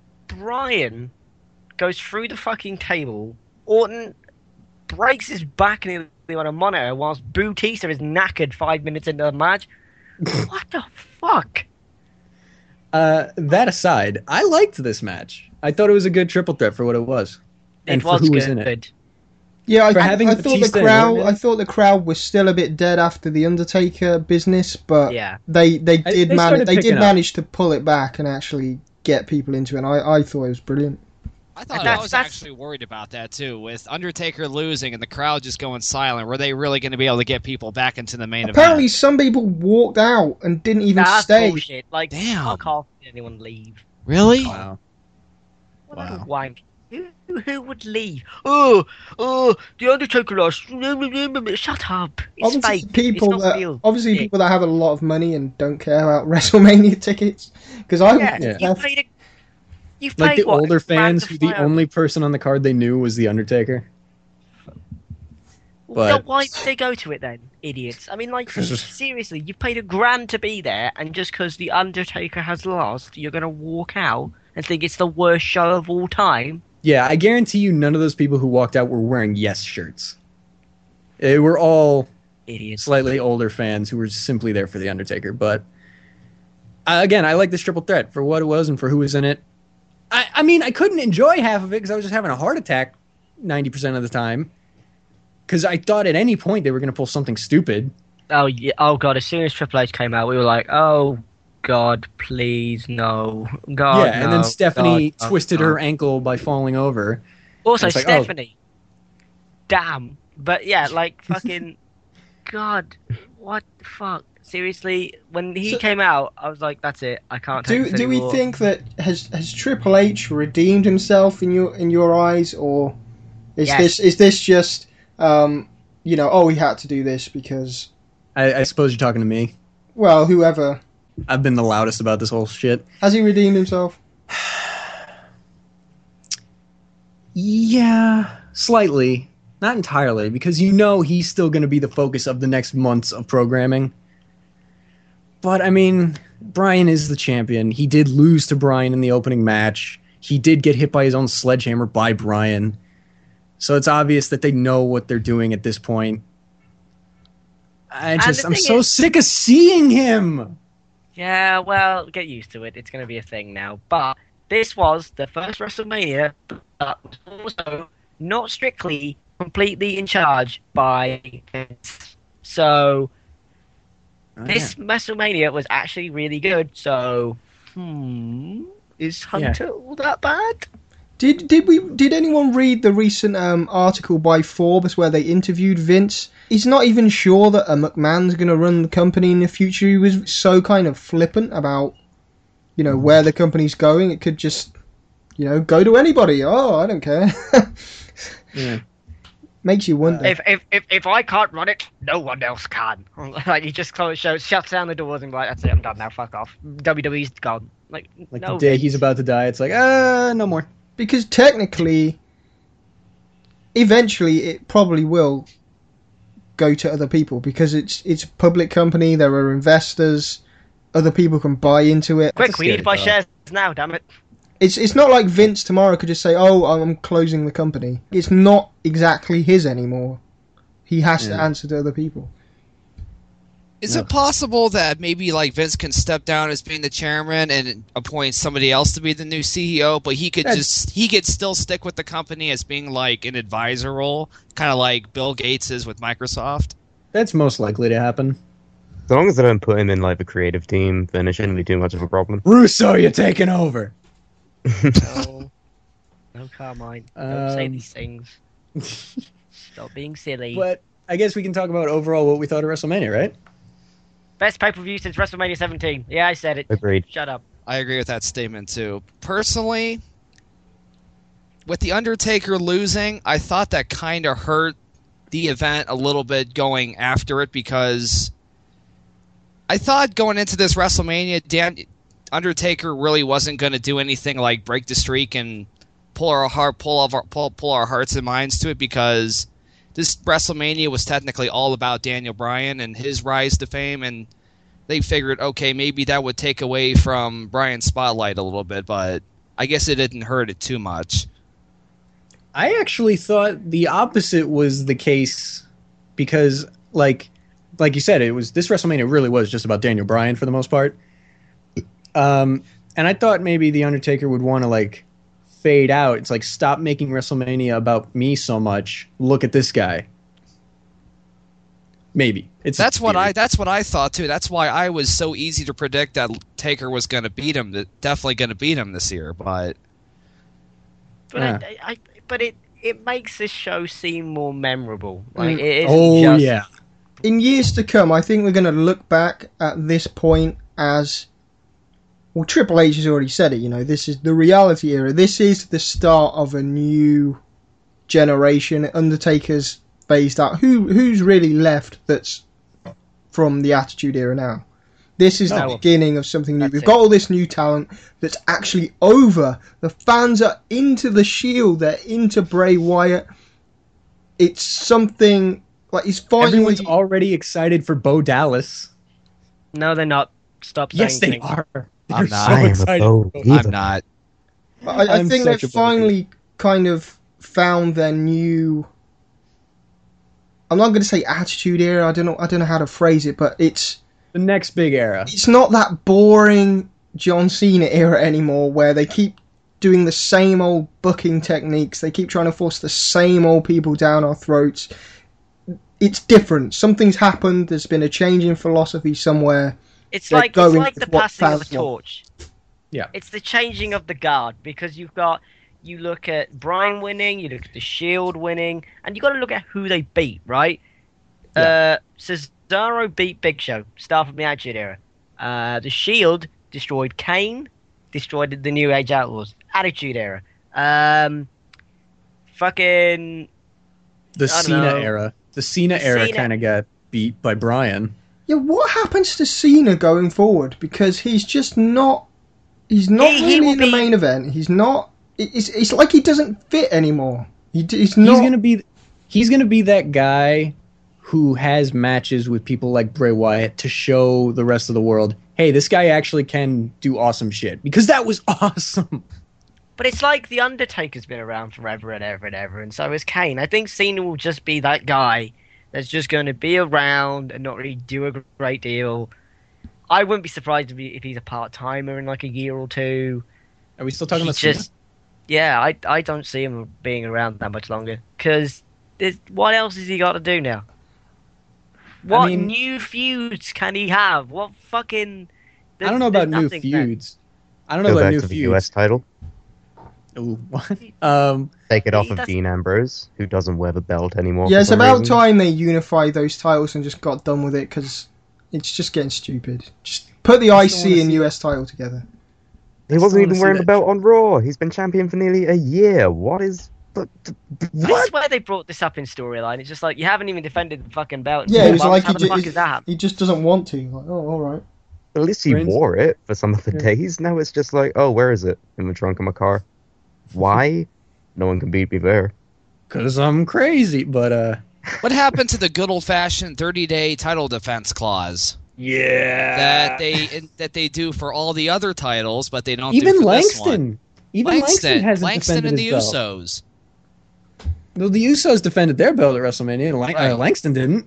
Bryan goes through the fucking table. Orton breaks his back nearly on a monitor whilst Batista is knackered five minutes into the match. What the fuck? Uh, that aside, I liked this match. I thought it was a good triple threat for what it was, and It for was who good. was in it. Yeah, I, For think- having I thought the Batista and crowd. Orton. I thought the crowd was still a bit dead after the Undertaker business, but Yeah. they they I- did they manage. started They picking did up. manage to pull it back and actually get people into it. And I, I thought it was brilliant. I thought That's- I was that's- actually worried about that too, with Undertaker losing and the crowd just going silent. Were they really going to be able to get people back into the main Apparently, event? some people walked out and didn't even That's stay. bullshit. Like, Damn. fuck off. Did anyone leave? Really? Wow. What a Wow. wank. Who, who would leave? Oh, oh, the Undertaker lost. Shut up. It's Obviously, fake. people it's not that real. obviously Yeah. people that have a lot of money and don't care about WrestleMania tickets. Because I Yeah, Yeah. you paid a. You Like paid the what, older a grand fans, to who the fly over- only person on the card they knew was the Undertaker. Well, but- why did they go to it then, idiots? I mean, like, seriously, you paid a grand to be there, and just because the Undertaker has lost, you're gonna walk out and think it's the worst show of all time? Yeah, I guarantee you, none of those people who walked out were wearing yes shirts. They were all Idiots. slightly older fans who were simply there for the Undertaker. But uh, again, I like this triple threat for what it was and for who was in it. I, I mean, I couldn't enjoy half of it because I was just having a heart attack ninety percent of the time. Because I thought at any point they were going to pull something stupid. Oh yeah. Oh god. As soon as Triple H came out, we were like, "Oh God, please no, God." yeah, and no, then Stephanie God, no, twisted no." her ankle by falling over. Also, It's like, oh. Stephanie. Damn. But yeah, like fucking. God, what the fuck? Seriously, when he So- came out, I was like, "That's it. I can't take do this do we anymore." think that has has Triple H redeemed himself in your in your eyes, or is Yes. this is this just um, you know, oh, he had to do this because, I, I suppose you're talking to me. well, whoever. I've been the loudest about this whole shit. Has he redeemed himself? Yeah, slightly. Not entirely, because you know he's still going to be the focus of the next months of programming. But, I mean, Bryan is the champion. He did lose to Bryan in the opening match. He did get hit by his own sledgehammer by Bryan. So it's obvious that they know what they're doing at this point. I And just, the I'm thing so is- sick of seeing him. Yeah, well, get used to it. It's going to be a thing now. But this was the first WrestleMania that was also not strictly completely in charge by Vince. So Oh, this WrestleMania was actually really good. So, hmm, is Hunter all that bad? Did did we did anyone read the recent um, article by Forbes where they interviewed Vince? He's not even sure that a McMahon's going to run the company in the future. He was so kind of flippant about, you know, where the company's going. It could just, you know, go to anybody. Oh, I don't care. Yeah. Makes you wonder. If, if if if I can't run it, no one else can. Like he just close shows, shuts down the doors and be like, that's it, I'm done now. Fuck off. W W E's gone. Like, Like no. the day he's about to die, it's like, ah, no more. Because technically, eventually, it probably will go to other people because it's it's a public company. There are investors. Other people can buy into it. Quick, That's a we need to buy scary shares now. Damn it. It's it's not like Vince tomorrow could just say, "Oh, I'm closing the company." It's not exactly his anymore. He has to Yeah. answer to other people. Is Yeah. it possible that maybe like Vince can step down as being the chairman and appoint somebody else to be the new C E O, but he could That's- just he could still stick with the company as being like an advisor role, kind of like Bill Gates is with Microsoft? That's most likely to happen. So long as they don't put him in like the creative team, then it shouldn't be too much of a problem. Russo, you're taking over. No. No, Carmine. Don't say Um, these things. Stop being silly. But I guess we can talk about overall what we thought of WrestleMania, right? Best pay per view since WrestleMania seventeen. Yeah, I said it. Agreed. Shut up. I agree with that statement too. Personally, with the Undertaker losing, I thought that kind of hurt the event a little bit going after it because I thought going into this WrestleMania, Dan Undertaker really wasn't going to do anything like break the streak and pull our heart, pull, of our, pull, pull our hearts and minds to it because this WrestleMania was technically all about Daniel Bryan and his rise to fame, and they figured, okay, maybe that would take away from Bryan's spotlight a little bit, but I guess it didn't hurt it too much. I actually thought the opposite was the case because, like, like you said, it was this WrestleMania really was just about Daniel Bryan for the most part. Um, and I thought maybe the Undertaker would want to like fade out. It's like stop making WrestleMania about me so much. Look at this guy. Maybe it's That's what theory. I. That's what I thought too. That's why I was so easy to predict that Taker was going to beat him. that- Definitely going to beat him this year. But But Yeah. I, I, but it it makes this show seem more memorable. Like Mm. it isn't Oh just, yeah, In years to come, I think we're going to look back at this point as, well, Triple H has already said it, you know, this is the reality era. This is the start of a new generation. Undertaker's phased out. Who Who's really left that's from the Attitude Era now? This is the No. beginning of something new. That's We've it. got all this new talent that's actually over. The fans are into the Shield. They're into Bray Wyatt. It's something like he's finally. everyone's already excited for Bo Dallas. No, they're not. Stop saying Yes, they things. are. They're I'm not. so I am a excited. Bo for Bo- Diva. I'm not. I, I I'm think such they've a Bo Diva. finally kind of found their new. I'm not going to say attitude era. I don't know. I don't know how to phrase it, but it's The next big era. it's not that boring John Cena era anymore, where they keep doing the same old booking techniques. They keep trying to force the same old people down our throats. It's different. Something's happened. There's been a change in philosophy somewhere. It's They're like it's going like the with what passing of a fans want. torch. Yeah. It's the changing of the guard because you've got you look at Bryan winning, you look at the Shield winning, and you got to look at who they beat, right? Uh, Cesaro beat Big Show, start of the Attitude Era. Uh, the Shield destroyed Kane, destroyed the New Age Outlaws, Attitude Era. Um, fucking The don't Cena know. era. The Cena era Cena- kind of got beat by Bryan. Yeah, what happens to Cena going forward? Because he's just not. He's not He- he really will in the be- main event. He's not. it- It's it's like he doesn't fit anymore. He, d- he's not. He's gonna be. He's gonna be that guy who has matches with people like Bray Wyatt to show the rest of the world, hey, this guy actually can do awesome shit. Because that was awesome. But it's like the Undertaker's been around forever and ever and ever, and so is Kane. I think Cena will just be that guy that's just going to be around and not really do a great deal. I wouldn't be surprised if, he, if he's a part timer in like a year or two. Are we still talking He about Cena? just, yeah, I I don't see him being around that much longer. Because what else has he got to do now? What mean- new feuds can he have? What fucking? I don't know about new feuds. I don't know Go about back new to the feuds. U S title. Ooh, what? Um, Take it off He of doesn't- Dean Ambrose, who doesn't wear the belt anymore. Yeah, for it's some about reason. time they unified those titles and just got done with it because it's just getting stupid. Just put the I I still C wanna and see U S title together. He I wasn't still even wanna wearing see the that. belt on Raw. He's been champion for nearly a year. What is... But, I what? swear they brought this up in storyline. It's just like you haven't even defended the fucking belt. Yeah, it was How like he, the ju- fuck he, is that? he just doesn't want to. Like, oh, all right. At least he Reigns- wore it for some of the Yeah. days. Now it's just like, oh, where is it? In the trunk of my car. Why? No one can beat me there. Because I'm crazy, but uh, What happened to the good old fashioned thirty day title defense clause yeah, that they that they do for all the other titles, but they don't do even for this one? Langston, even Langston, Langston, hasn't Langston defended and the his belt. Usos. Well, the Usos defended their belt at WrestleMania, and Lang- Right. uh, Langston didn't.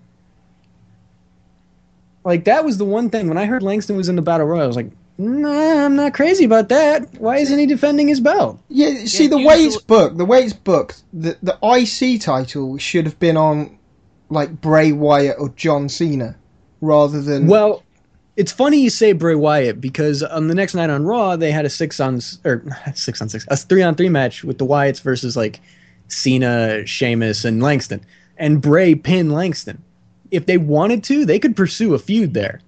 Like that was the one thing when I heard Langston was in the Battle Royal, I was like, nah, I'm not crazy about that. Why isn't he defending his belt? Yeah, see, Yeah, the way usual- it's booked, the way it's booked, the, the I C title should have been on, like, Bray Wyatt or John Cena, rather than... Well, it's funny you say Bray Wyatt because on the next night on Raw they had a six on s- or six on six, a three on three match with the Wyatts versus like Cena, Sheamus, and Langston, and Bray pinned Langston. If they wanted to, they could pursue a feud there,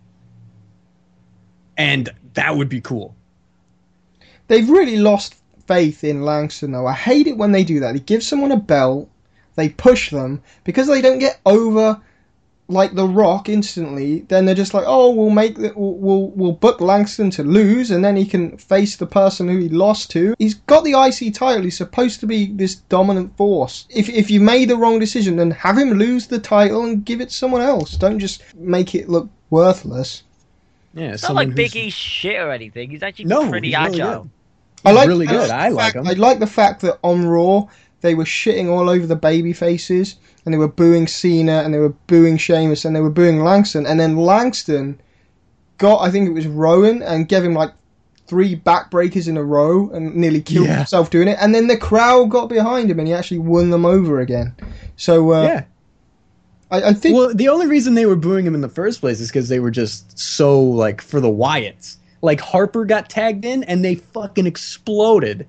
and that would be cool. They've really lost faith in Langston, though. I hate it when they do that. They give someone a belt, they push them, because they don't get over like The Rock instantly. Then they're just like, oh, we'll make the, we'll, we'll we'll book Langston to lose, and then he can face the person who he lost to. He's got the I C title. He's supposed to be this dominant force. If if you made the wrong decision, then have him lose the title and give it to someone else. Don't just make it look worthless. Yeah, It's not like Big E's shit or anything. He's actually No, pretty he's really agile. good. I He's like really good. the I like fact- him. I like the fact that on Raw they were shitting all over the baby faces and they were booing Cena and they were booing Sheamus and they were booing Langston, and then Langston got, I think it was Rowan, and gave him like three backbreakers in a row and nearly killed Yeah. himself doing it, and then the crowd got behind him and he actually won them over again. So uh, Yeah. I, I think Well, the only reason they were booing him in the first place is because they were just so like for the Wyatts. Like Harper got tagged in and they fucking exploded.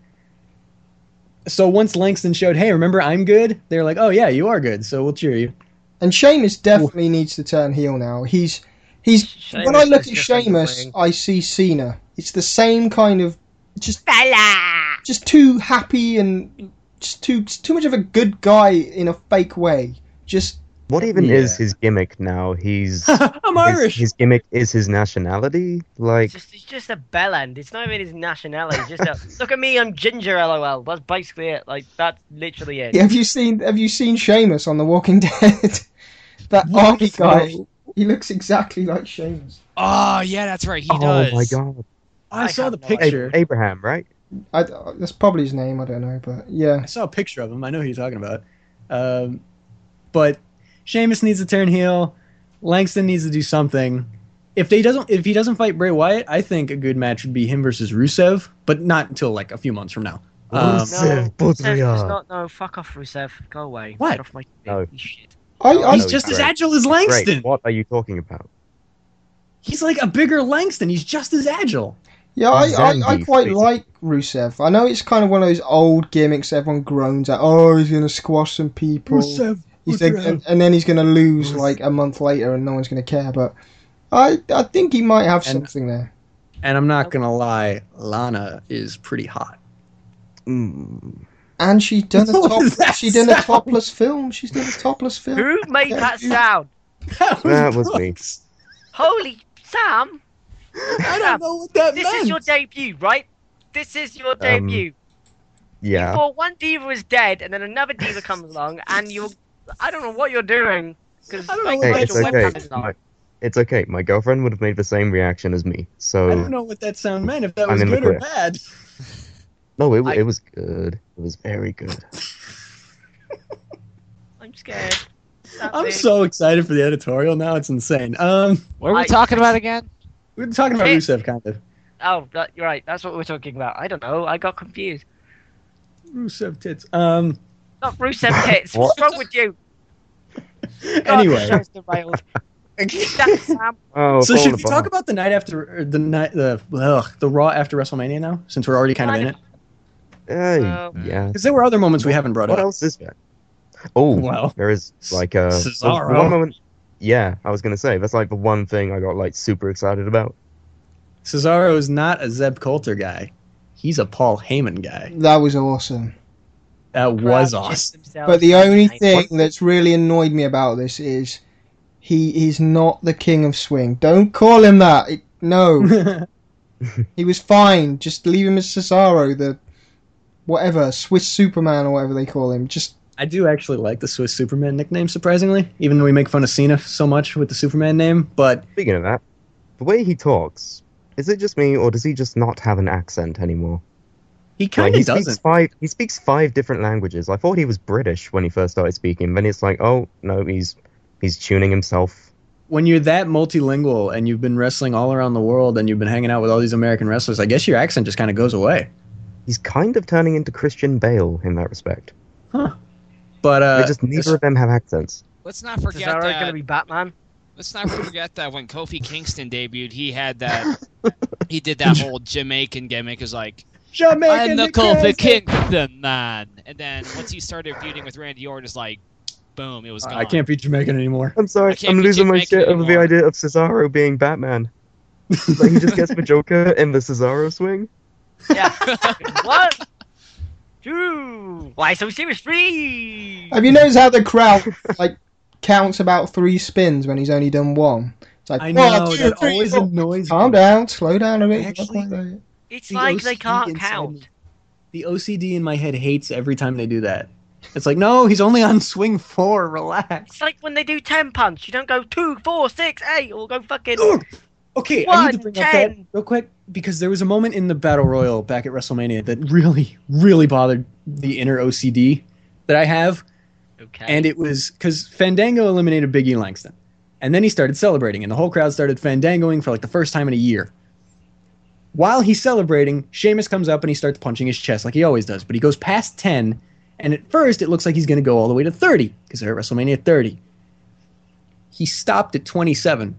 So once Langston showed, hey, remember I'm good? They're like, oh yeah, you are good, so we'll cheer you. And Sheamus definitely needs to turn heel now. He's he's Sheamus when I look is at just Sheamus, annoying. I see Cena. It's the same kind of just Bella! just too happy and just too too much of a good guy in a fake way. Just What even Yeah. is his gimmick now? He's... I'm his, Irish. his gimmick is his nationality? Like... It's just, it's just a bellend. It's not even his nationality. It's just a, look at me, I'm ginger, lol. That's basically it. Like, that's literally it. yeah, have you seen have you seen Sheamus on The Walking Dead? That What? army guy. He looks exactly like Sheamus. Oh yeah, that's right. He oh does. my god. I I saw have the no Ab- picture. Abraham, right? I, that's probably his name. I don't know, but yeah. I saw a picture of him. I know who you're talking about. Um, but Sheamus needs to turn heel. Langston needs to do something. If they doesn't, if he doesn't fight Bray Wyatt, I think a good match would be him versus Rusev, but not until like a few months from now. Um, Rusev. No, Rusev Rusev Podria. does not. No, fuck off, Rusev. Go away. What? Get off my No. you shit. I, I, he's no, just he's as great. agile as Langston. Great. What are you talking about? He's like a bigger Langston. He's just as agile. Yeah, I, I, I Zangief, quite basically. like Rusev. I know it's kind of one of those old gimmicks everyone groans at. Oh, he's going to squash some people. He's like, and, and then he's going to lose like a month later and no one's going to care. But I I think he might have And- something there. And I'm not gonna lie, Lana is pretty hot. Mm. And she's done a What top, does that she done a sound? topless film. She's done a topless film. Who made Yeah, that you- sound? That was me. Brooks. Holy Sam! I don't know what that This meant. is your debut, right? This is your Um, debut. Yeah. Before one diva is dead, and then another diva comes along, and you're. I don't know what you're doing. Because I don't know like, what Hey, that it's your sound okay. webcam is on. My, it's okay. My girlfriend would have made the same reaction as me. So I don't know what that sound meant. If that I'm was in the good or clear. bad. No, it, I- it was good. It was very good. I'm scared. That I'm big. so excited for the editorial now. It's insane. Um, What were we I- talking about again? we were talking about Hey. Rusev, kind of. Oh, that, you're right. That's what we're talking about. I don't know. I got confused. Rusev tits. Um, Not Rusev tits. What? What's wrong with you? God, anyway. the show's derailed. Damn, Sam. Oh, So falling should we apart. talk about the night after or the night the ugh, the Raw after WrestleMania now? Since we're already kind of in it, Uh, Uh, yeah. because there were other moments we haven't brought What up. else is there? Oh, Well, there is like uh, Cesaro. the one moment. Yeah, I was gonna say that's like the one thing I got like super excited about. Cesaro is not a Zeb Coulter guy. He's a Paul Heyman guy. That was awesome. That was awesome. But the only thing that's really annoyed me about this is he is not the king of swing. Don't call him that. It, no, he was fine. Just leave him as Cesaro, the whatever Swiss Superman or whatever they call him. Just I do actually like the Swiss Superman nickname, surprisingly, even though we make fun of Cena so much with the Superman name. But Speaking of that, the way he talks, is it just me or does he just not have an accent anymore? he Like, kind he of speaks doesn't. five. He speaks five different languages. I thought he was British when he first started speaking. Then it's like, oh no, he's he's tuning himself. When you're that multilingual and you've been wrestling all around the world and you've been hanging out with all these American wrestlers, I guess your accent just kind of goes away. He's kind of turning into Christian Bale in that respect. Huh. But uh, They just neither of them have accents. Let's not forget Cesaro that. gonna be Batman. Let's not forget that when Kofi Kingston debuted, he had that. he did that whole Jamaican gimmick. Is like, I'm Jamaican the the Kofi crazy. Kingston man. And then once he started feuding with Randy Orton, it's like, boom, it was gone. I can't be Jamaican anymore. I'm sorry, I can't I'm be losing my Jamaican shit over the anymore. idea of Cesaro being Batman. Like he just gets the Joker in the Cesaro swing. Yeah. One, two. Why so serious? Three. have you noticed how the crowd like counts about three spins when he's only done one? It's like I know, one, two, that three, always four. annoys Calm me. down, slow down a bit. Actually- Look like that. It's The like O C they D can't inside count. me- The O C D in my head hates every time they do that. It's like, no, he's only on swing four. Relax. It's like when they do ten punch. You don't go two, four, six, eight, or go fucking. Ugh. Okay, I need to One, bring up that ten. real quick because there was a moment in the Battle Royal back at WrestleMania that really, really bothered the inner O C D that I have. Okay. And it was because Fandango eliminated Big E Langston. And then he started celebrating, and the whole crowd started fandangoing for like the first time in a year. While he's celebrating, Sheamus comes up and he starts punching his chest like he always does. But he goes past ten, and at first it looks like he's going to go all the way to thirty because they're at WrestleMania thirty. He stopped at twenty-seven.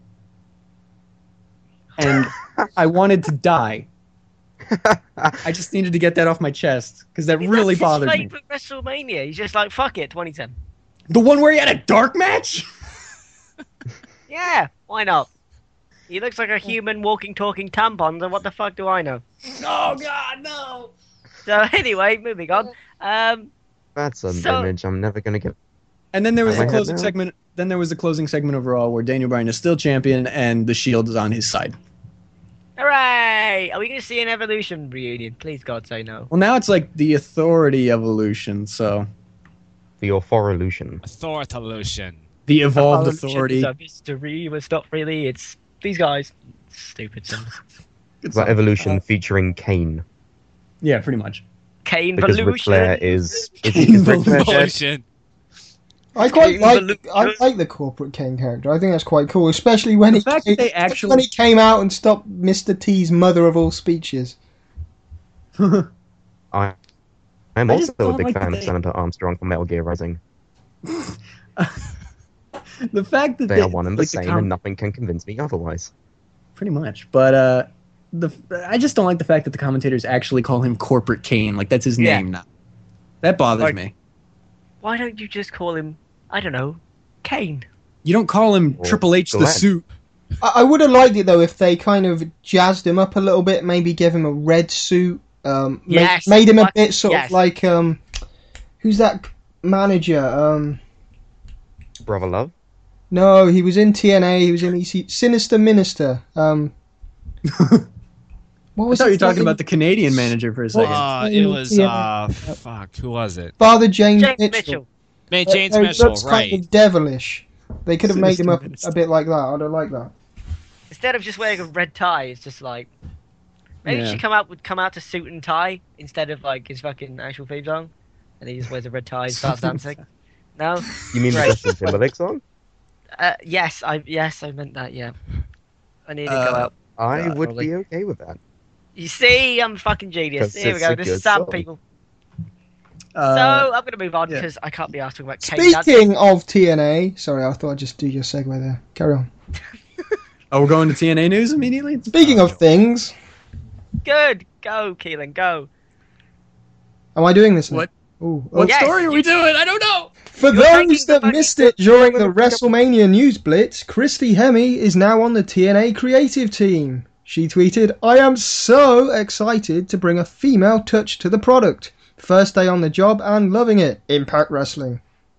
And I wanted to die. I just needed to get that off my chest because that That's really his bothered me. favourite WrestleMania. He's just like, fuck it, twenty-seven. The one where he had a dark match? Yeah, why not? He looks like a human walking, talking tampon, so what the fuck do I know? Oh, God, no. So anyway, moving on. Um, That's an So- image I'm never gonna get. And then there was Am the I closing head now? segment. Then there was the closing segment of Raw where Daniel Bryan is still champion and the Shield is on his side. hooray! Are we going to see an Evolution reunion? Please, God, say no. Well, now it's like the Authority Evolution, so The Authorolution. Authoritalution. the Evolved Evolution Authority. is a mystery, but it's not really. It's these guys. Stupid son. Good It's like song. Evolution Uh, featuring Kane. yeah, pretty much. Kane Because Ric Evolution. Flair is. Is, Kane is Ric Flair dead? Evolution. I quite King like Evolution. I like the Corporate Kane character. I think that's quite cool, especially when The he fact came, that they especially actually- when he came out and stopped Mister T's mother of all speeches. I, I'm I also just a don't big like fan that of they- Senator Armstrong from Metal Gear Rising. The fact that They they, are one and the like, same, com- and nothing can convince me otherwise. pretty much. But uh, the I just don't like the fact that the commentators actually call him Corporate Kane. Like that's his Yeah. name now. That bothers Like- me. Why don't you just call him? I don't know, Kane. You don't call him Or Triple H the Glenn. Suit. I, I would have liked it though if they kind of jazzed him up a little bit, maybe give him a red suit, um, ma- Yes, made him a fuck- bit sort yes. of like um, who's that manager? Um, Brother Love? no, he was in T N A. He was in E C Sinister Minister. Um, what I was thought you were his talking name? about the Canadian manager for a second. Uh, it was, Yeah. uh, fuck, who was it? Father James, James Mitchell. Mitchell. Man, Uh, James uh, Mitchell, that's right. kind of devilish. They could have made him Sinister up Minister. a bit like that. I don't like that. Instead of just wearing a red tie, it's just like Maybe Yeah. she come out would come out to suit and tie instead of like his fucking actual theme song, and he just wears a red tie and starts dancing. No, You mean the Right. Justin Timberlake song? uh, yes, I yes I meant that. Yeah, I need to go Uh, out. I God, would probably. be okay with that. You see, I'm a fucking genius. 'Cause Here we it's go. a This good is Sam, song. people. Uh, so I'm gonna move on yeah. because I can't be asked talking about Kate dancing. Speaking of T N A, sorry, I thought I'd just do your segue there. Carry on. oh, we're going to T N A news immediately. Speaking of things, Good, go, Keelan, go. am I doing this now? What? Ooh, What oh. Yes, story are we doing? I don't know. For You're those taking the that fucking- missed it during the WrestleMania News Blitz, Christy Hemme is now on the T N A creative team. She tweeted, "I am so excited to bring a female touch to the product. First day on the job and loving it. Impact Wrestling."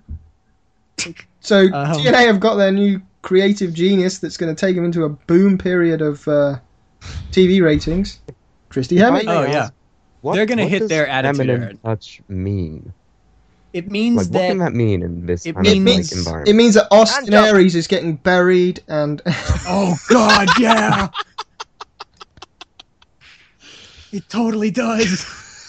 So Um, T N A have got their new creative genius that's going to take them into a boom period of uh, T V ratings. Christy Hemme. If I Oh, may yeah. ask, what- They're gonna what hit does their attitude, feminine Aaron. touch mean? It means Like, what that can that mean in this it kind It of means, like, environment? it means that Austin Hand up. Aries is getting buried and oh god, yeah. It totally does.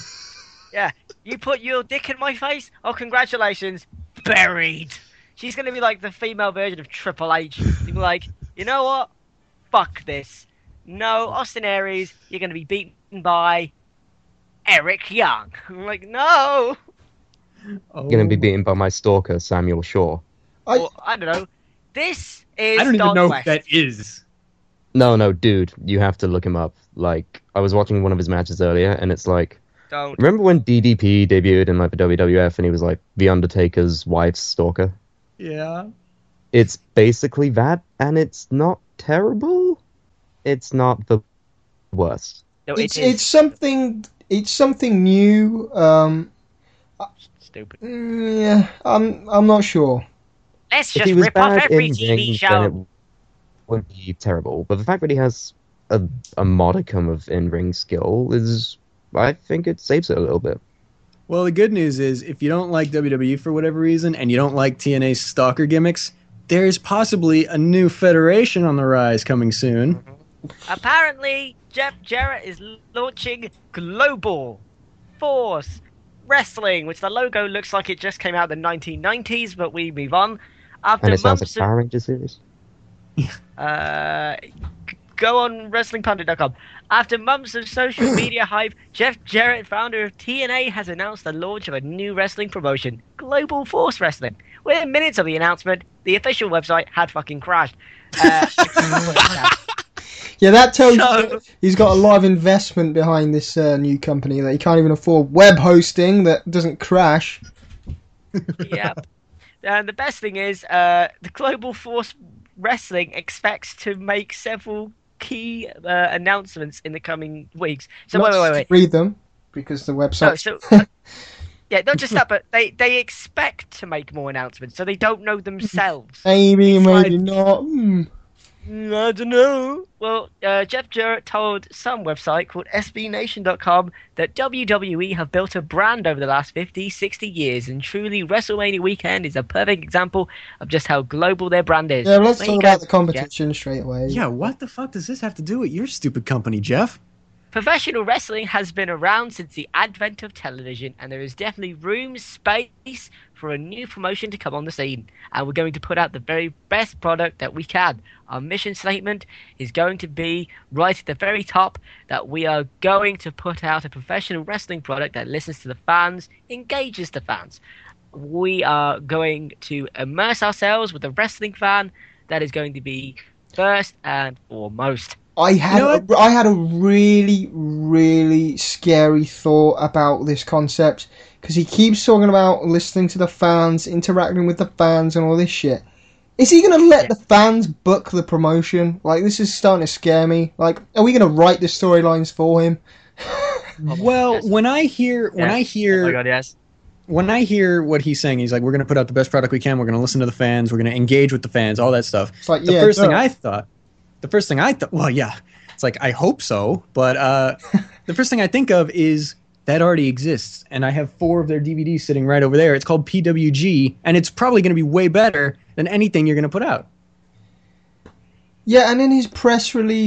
You put your dick in my face? Oh, congratulations. Buried. She's going to be like the female version of Triple H. She'll be like, you know what? Fuck this. No, Austin Aries, you're going to be beaten by Eric Young. I'm like, no. Oh. Going to be beaten by my stalker, Samuel Shaw. I- Or, I don't know. This is I don't even Don know who West. that is. No, no, dude, you have to look him up. Like, I was watching one of his matches earlier, and it's like, Don't. remember when D D P debuted in like the W W F, and he was like the Undertaker's wife's stalker? Yeah. It's basically that, and it's not terrible. It's not the worst. No, it's it is it's something it's something new. Um, stupid. mm, yeah, I'm I'm not sure. Let's If just he was rip off bad every in T V ring, then show. it would be terrible. But the fact that he has a, a modicum of in-ring skill is, I think it saves it a little bit. Well, the good news is, if you don't like W W E for whatever reason, and you don't like T N A's stalker gimmicks, there's possibly a new federation on the rise coming soon. Apparently, Jeff Jarrett is launching Global Force Wrestling, which the logo looks like it just came out in the nineteen nineties, but we move on. After And it sounds like months a Power Ranger series. of, uh, g- go on wrestling pundit dot com. After months of social media hype, Jeff Jarrett, founder of T N A, has announced the launch of a new wrestling promotion, Global Force Wrestling. Within minutes of the announcement, the official website had fucking crashed. Uh, Yeah, that tells So- you that he's got a lot of investment behind this uh, new company that he can't even afford web hosting that doesn't crash. Yep. And the best thing is, uh, the Global Force Wrestling expects to make several key uh, announcements in the coming weeks. So Not wait, wait, wait, just wait. Read them because the No, website. so uh, yeah, not just that, but they they expect to make more announcements, so they don't know themselves. Maybe, It's maybe like- not. Hmm. Mm, I don't know. Well, uh, Jeff Jarrett told some website called S B Nation dot com that W W E have built a brand over the last fifty, sixty years, and truly WrestleMania weekend is a perfect example of just how global their brand is. Yeah, let's There talk you go. about the competition straight away. Yeah, what the fuck does this have to do with your stupid company, Jeff? Professional wrestling has been around since the advent of television, and there is definitely room, space for a new promotion to come on the scene. And we're going to put out the very best product that we can. Our mission statement is going to be right at the very top that we are going to put out a professional wrestling product that listens to the fans, engages the fans. We are going to immerse ourselves with a wrestling fan that is going to be first and foremost. I had know a, I had a really really scary thought about this concept because he keeps talking about listening to the fans, interacting with the fans, and all this shit. Is he gonna let Yeah. the fans book the promotion? Like, this is starting to scare me. Like, are we gonna write the storylines for him? Well, yes. when I hear when Yeah. I hear Oh my god, yes. when I hear what he's saying, he's like, "We're going to put out the best product we can. We're going to listen to the fans. We're going to engage with the fans. All that stuff." It's like, The yeah, first thing duh. I thought, the first thing I thought, well, yeah, it's like I hope so, but uh, the first thing I think of is that already exists, and I have four of their D V Ds sitting right over there. It's called P W G, and it's probably going to be way better than anything you're going to put out. Yeah, and in his press release,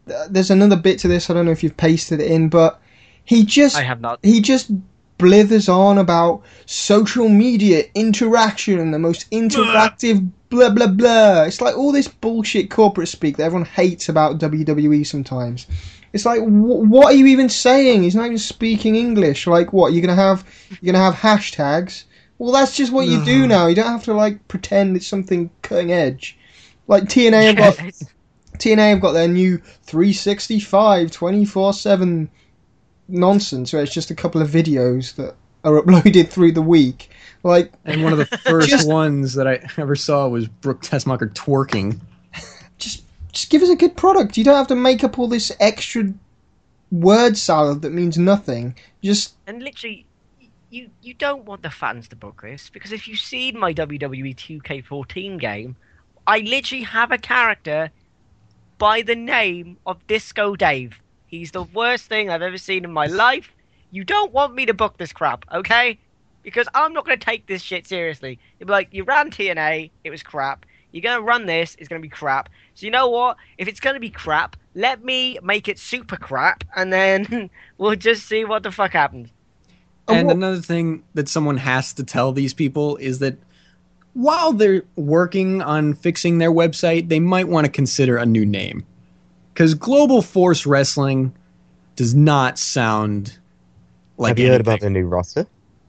uh, there's another bit to this. I don't know if you've pasted it in, but he just I have not. he just blithers on about social media interaction, the most interactive blah blah blah. It's like all this bullshit corporate speak that everyone hates about W W E sometimes. It's like, wh- what are you even saying? He's not even speaking English. Like, what, you're gonna have you're gonna have hashtags? Well, that's just what you do now. You don't have to like pretend it's something cutting edge. Like T N A have got T N A have got their new three sixty-five twenty-four seven nonsense where it's just a couple of videos that are uploaded through the week. Like, And one of the first Just- ones that I ever saw was Brooke Tessmacher twerking. just just give us a good product. You don't have to make up all this extra word salad that means nothing. Just And literally, you you don't want the fans to book this, because if you've seen my W W E two K fourteen game, I literally have a character by the name of Disco Dave. He's the worst thing I've ever seen in my life. You don't want me to book this crap, okay? Because I'm not going to take this shit seriously. It'd be like, you ran T N A, it was crap. You're going to run this, it's going to be crap. So you know what? If it's going to be crap, let me make it super crap, and then we'll just see what the fuck happens. And what- another thing that someone has to tell these people is that while they're working on fixing their website, they might want to consider a new name. Because Global Force Wrestling does not sound like Have you heard about anything. the new roster?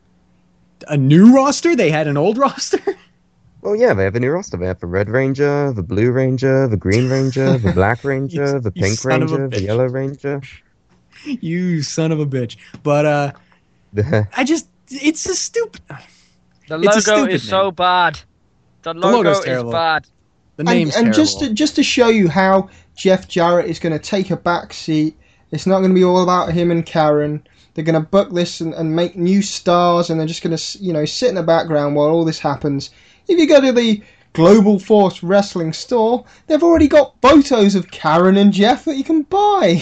A new roster? They had an old roster? Well, yeah, they have a new roster. They have the Red Ranger, the Blue Ranger, the Green Ranger, the Black Ranger, the you Pink son of a Ranger, the bitch. Yellow Ranger. You son of a bitch. But uh, The- I just, it's a stupid. The It's a logo stupid is so name. bad. The logo logo's is terrible. bad. The name's and, and terrible. just to, just to show you how Jeff Jarrett is going to take a back seat, it's not going to be all about him and Karen. They're going to book this and, and make new stars, and they're just going to, you know, sit in the background while all this happens. If you go to the Global Force Wrestling store, they've already got photos of Karen and Jeff that you can buy.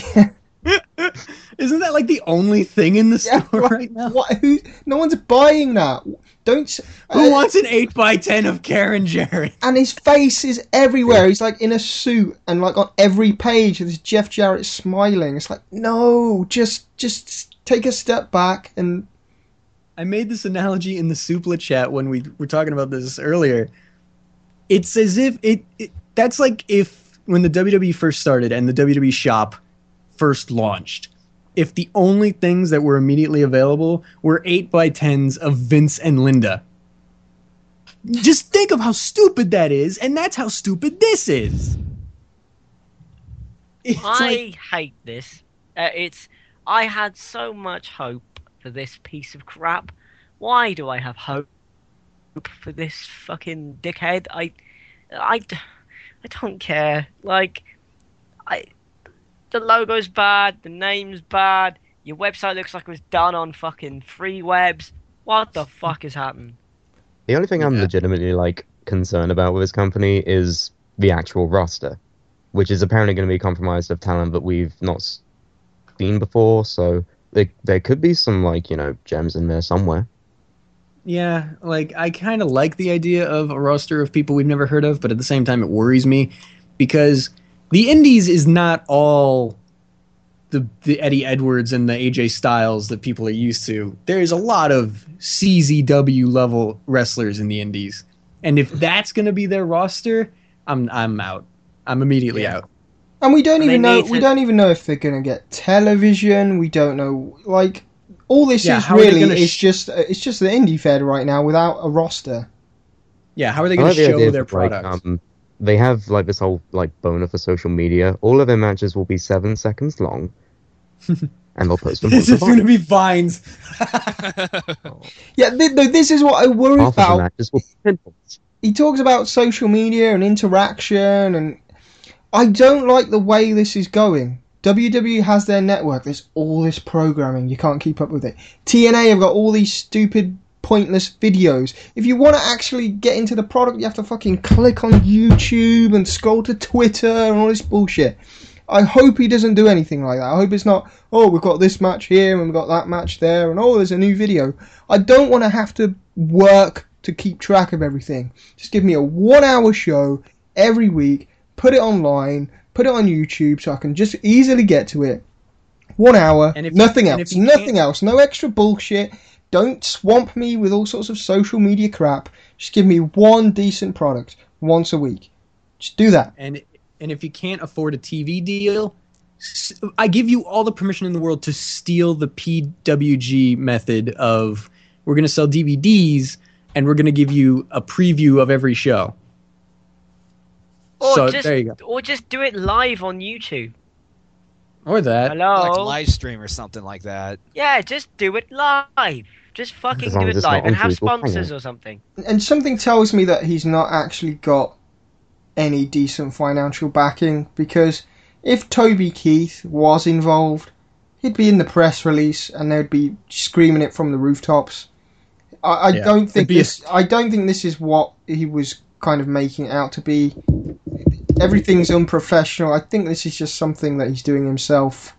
Isn't that like the only thing in the Yeah, store like, right now? What? Who? No one's buying that. Don't. s- Who uh, wants an eight by ten of Karen Jarrett? And his face is everywhere. He's like in a suit, and like on every page, there's Jeff Jarrett smiling. It's like, no, just just take a step back and I made this analogy in the Supla chat when we were talking about this earlier. It's as if it, it that's like if when the W W E first started and the W W E shop first launched, if the only things that were immediately available were eight by tens of Vince and Linda. Just think of how stupid that is, and that's how stupid this is. It's I like, hate this. Uh, it's. I had so much hope for this piece of crap. Why do I have hope for this fucking dickhead? I, I, I don't care. Like, I, the logo's bad. The name's bad. Your website looks like it was done on fucking free webs. What the fuck is happening? The only thing I'm Yeah. legitimately like concerned about with this company is the actual roster, which is apparently going to be compromised of talent that we've not s- seen before. So there, there could be some like you know gems in there somewhere. yeah, like I kind of like the idea of a roster of people we've never heard of, but at the same time it worries me because the Indies is not all the the Eddie Edwards and the A J Styles that people are used to. There's a lot of C Z W level wrestlers in the Indies, and if that's going to be their roster, I'm I'm out. I'm immediately Yeah. out. And we don't And even they know. need We to- don't even know if they're going to get television. We don't know. Like all this Yeah, is how are they really gonna is sh- just uh, it's just the indie fed right now without a roster. Yeah, how are they I going like to the show idea their that, like, product? um, they have like this whole like boner for social media. All of their matches will be seven seconds long, and they'll post them. This once a is going to month. be Vines. Yeah, th- th- this is what I worry Half of the about. matches will be pinballs. He talks about social media and interaction, and I don't like the way this is going. W W E has their network. There's all this programming. You can't keep up with it. T N A have got all these stupid, pointless videos. If you want to actually get into the product, you have to fucking click on YouTube and scroll to Twitter and all this bullshit. I hope he doesn't do anything like that. I hope it's not, oh, we've got this match here and we've got that match there and oh, there's a new video. I don't want to have to work to keep track of everything. Just give me a one hour show every week, put it online, put it on YouTube so I can just easily get to it. One hour, And if- nothing and if else, you nothing can't- else, no extra bullshit. Don't swamp me with all sorts of social media crap. Just give me one decent product once a week. Just do that. And and if you can't afford a T V deal, s- I give you all the permission in the world to steal the P W G method of we're going to sell D V Ds and we're going to give you a preview of every show. Or So, just, there you go. or just do it live on YouTube. Or that. Hello. Like a live stream or something like that. Yeah, just do it live. Just fucking As long do as it it's not live and on have Google sponsors Hangout. or something. And something tells me that he's not actually got any decent financial backing, because if Toby Keith was involved, he'd be in the press release and they'd be screaming it from the rooftops. I, I Yeah, don't it'd think be a- this. I don't think this is what he was kind of making it out to be. Everything's unprofessional. I think this is just something that he's doing himself.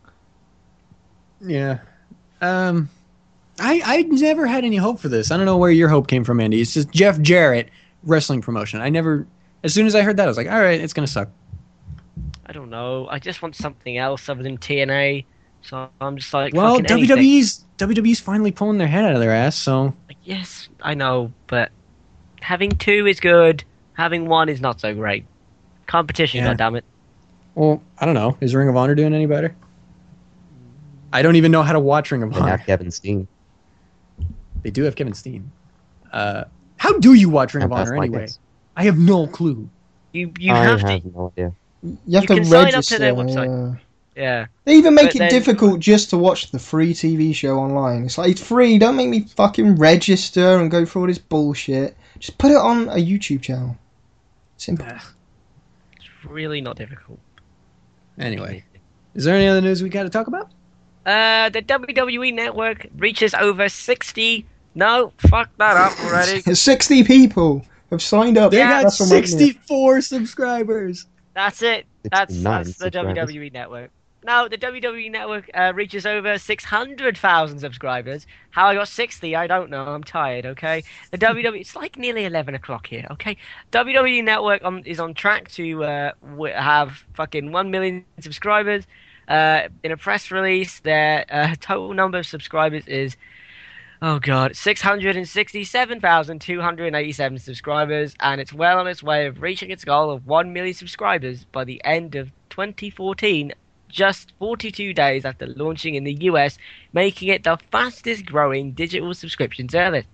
Yeah. Um, I I never had any hope for this. I don't know where your hope came from, Andy. It's just Jeff Jarrett wrestling promotion. I never. As soon as I heard that, I was like, all right, it's gonna suck. I don't know. I just want something else other than T N A. So I'm just like, Well, fucking W anything. W E's W W E's finally pulling their head out of their ass. So Like, yes, I know, but having two is good. Having one is not so great. Competition, Yeah. goddammit. well, I don't know. Is Ring of Honor doing any better? I don't even know how to watch Ring of They Honor. have Kevin Steen. They do have Kevin Steen. Uh, how do you watch Ring And of that's Honor my anyway? guess. I have no clue. You you I have, have to. no idea. You have You to can sign up to register. their website. yeah. Yeah. They even make But it then- difficult just to watch the free T V show online. It's like, it's free, don't make me fucking register and go through all this bullshit. Just put it on a YouTube channel. Simple. It's really not difficult. Anyway, is there any other news we got to talk about? Uh, the W W E Network reaches over sixty. No, fuck that up already. sixty people have signed up. They for got WrestleMania. sixty-four subscribers. That's it. That's, sixty-nine that's the subscribers. W W E Network. No, the W W E Network uh, reaches over six hundred thousand subscribers. How I got sixty, I don't know. I'm tired, okay? The W W E, it's like nearly eleven o'clock here, okay? W W E Network on, is on track to uh, w- have fucking one million subscribers. Uh, in a press release, their uh, total number of subscribers is, oh god, six hundred sixty-seven thousand two hundred eighty-seven subscribers, and it's well on its way of reaching its goal of one million subscribers by the end of twenty fourteen, just forty-two days after launching in the U S, making it the fastest growing digital subscription service.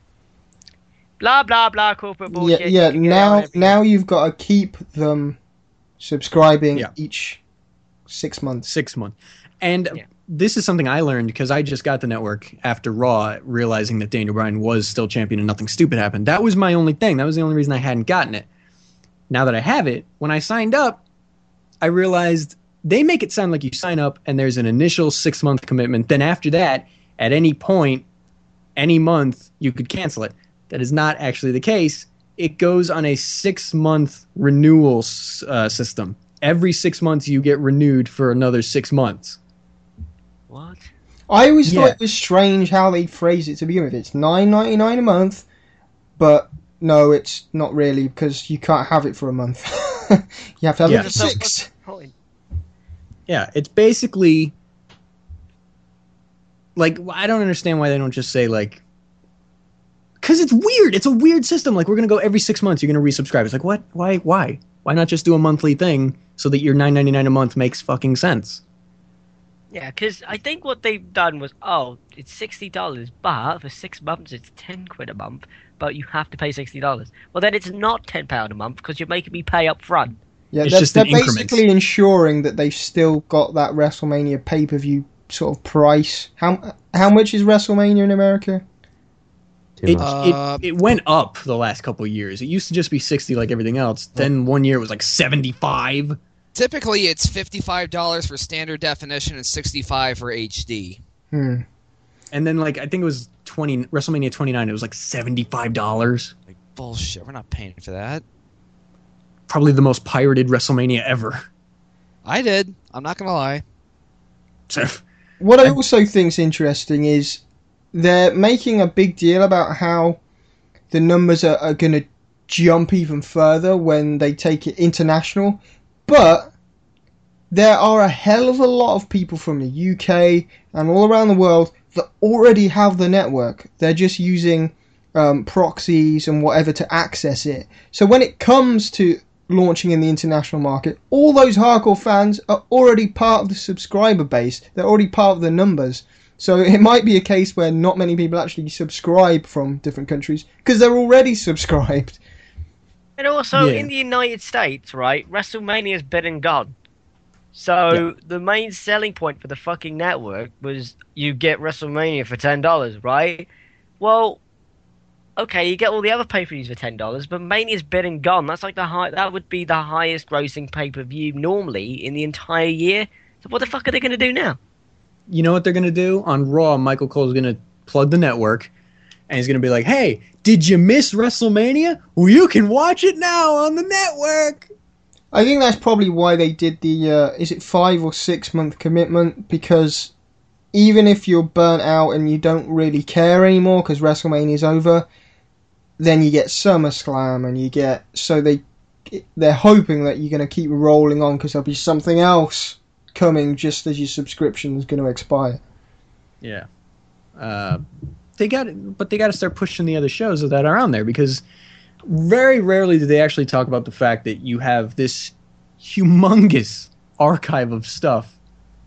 Blah blah blah corporate bullshit. Yeah, you yeah. can get it on Now, everything. now you've got to keep them subscribing Yeah. each six months. Six months. And Yeah. this is something I learned because I just got the network after Raw, realizing that Daniel Bryan was still champion and nothing stupid happened. That was my only thing. That was the only reason I hadn't gotten it. Now that I have it, when I signed up, I realized they make it sound like you sign up and there's an initial six month commitment. Then after that, at any point, any month, you could cancel it. That is not actually the case. It goes on a six month renewal uh, system. Every six months, you get renewed for another six months. What? I always Yeah. thought it was strange how they phrase it to begin with. It's nine ninety nine a month, but no, it's not really, because you can't have it for a month. You have to have Yeah. it for So six. what's the point? Yeah, it's basically like I don't understand why they don't just say like, because it's weird. It's a weird system. Like we're gonna go every six months. You're gonna resubscribe. It's like what? Why? Why? Why not just do a monthly thing so that your nine ninety nine a month makes fucking sense? Yeah, because I think what they've done was, oh, it's sixty dollars, but for six months it's ten quid a month, but you have to pay sixty dollars. Well, then it's not ten pounds a month because you're making me pay up front. Yeah, It's they're, just they're in increments. basically ensuring that they've still got that WrestleMania pay per view sort of price. How how much is WrestleMania in America? Too It, much. Uh, it it went up the last couple of years. It used to just be sixty like everything else. Then one year it was like seventy-five. Typically, it's fifty-five dollars for standard definition and sixty-five dollars for H D. Hmm. And then like I think it was twenty WrestleMania twenty-nine. It was like seventy-five dollars. Like bullshit. We're not paying for that. Probably the most pirated WrestleMania ever. I did. I'm not gonna lie. So, What I also think's interesting is they're making a big deal about how the numbers are, are going to jump even further when they take it international. But there are a hell of a lot of people from the U K and all around the world that already have the network. They're just using um, proxies and whatever to access it. So when it comes to launching in the international market, all those hardcore fans are already part of the subscriber base. They're already part of the numbers. So it might be a case where not many people actually subscribe from different countries because they're already subscribed. And also, Yeah. in the United States, right, WrestleMania's been and gone. So Yeah. the main selling point for the fucking network was you get WrestleMania for ten dollars, right? Well, okay, you get all the other pay-per-views for ten dollars, but Mania's been and gone. That's like the high. That would be the highest grossing pay-per-view normally in the entire year. So what the fuck are they going to do now? You know what they're going to do? On Raw, Michael Cole's going to plug the network, and he's going to be like, hey, did you miss WrestleMania? Well, you can watch it now on the network. I think that's probably why they did the, uh, is it five or six month commitment? Because even if you're burnt out and you don't really care anymore because WrestleMania's over, then you get SummerSlam and you get, so they, they're hoping that you're going to keep rolling on because there'll be something else coming just as your subscription is going to expire. Yeah. Uh, they got, but they got to start pushing the other shows that are on there because very rarely do they actually talk about the fact that you have this humongous archive of stuff,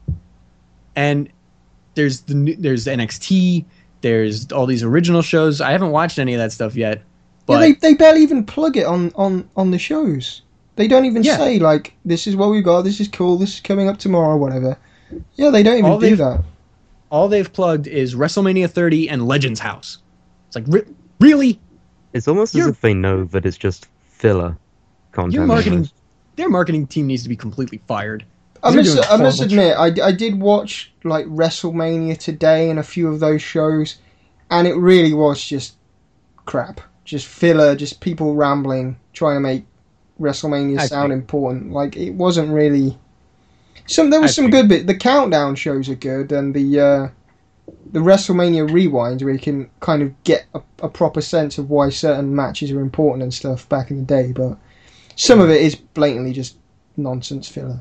and there's the new- there's N X T, there's all these original shows. I haven't watched any of that stuff yet, but Yeah, they, they barely even plug it on, on, on the shows. They don't even Yeah. say, like, this is what we've got, this is cool, this is coming up tomorrow, whatever. Yeah, they don't even All do they've- that. all they've plugged is WrestleMania thirty and Legends House. It's like, re- really? It's almost You're- as if they know that it's just filler content. Your marketing, their marketing team needs to be completely fired. I They're must, doing I must horrible admit, I, I did watch like WrestleMania today and a few of those shows, and it really was just crap, just filler, just people rambling, trying to make WrestleMania I sound think- important. Like it wasn't really. Some there was I some think- good bit. The countdown shows are good, and the uh, the WrestleMania rewinds where you can kind of get a, a proper sense of why certain matches are important and stuff back in the day. But some of it is blatantly just nonsense filler.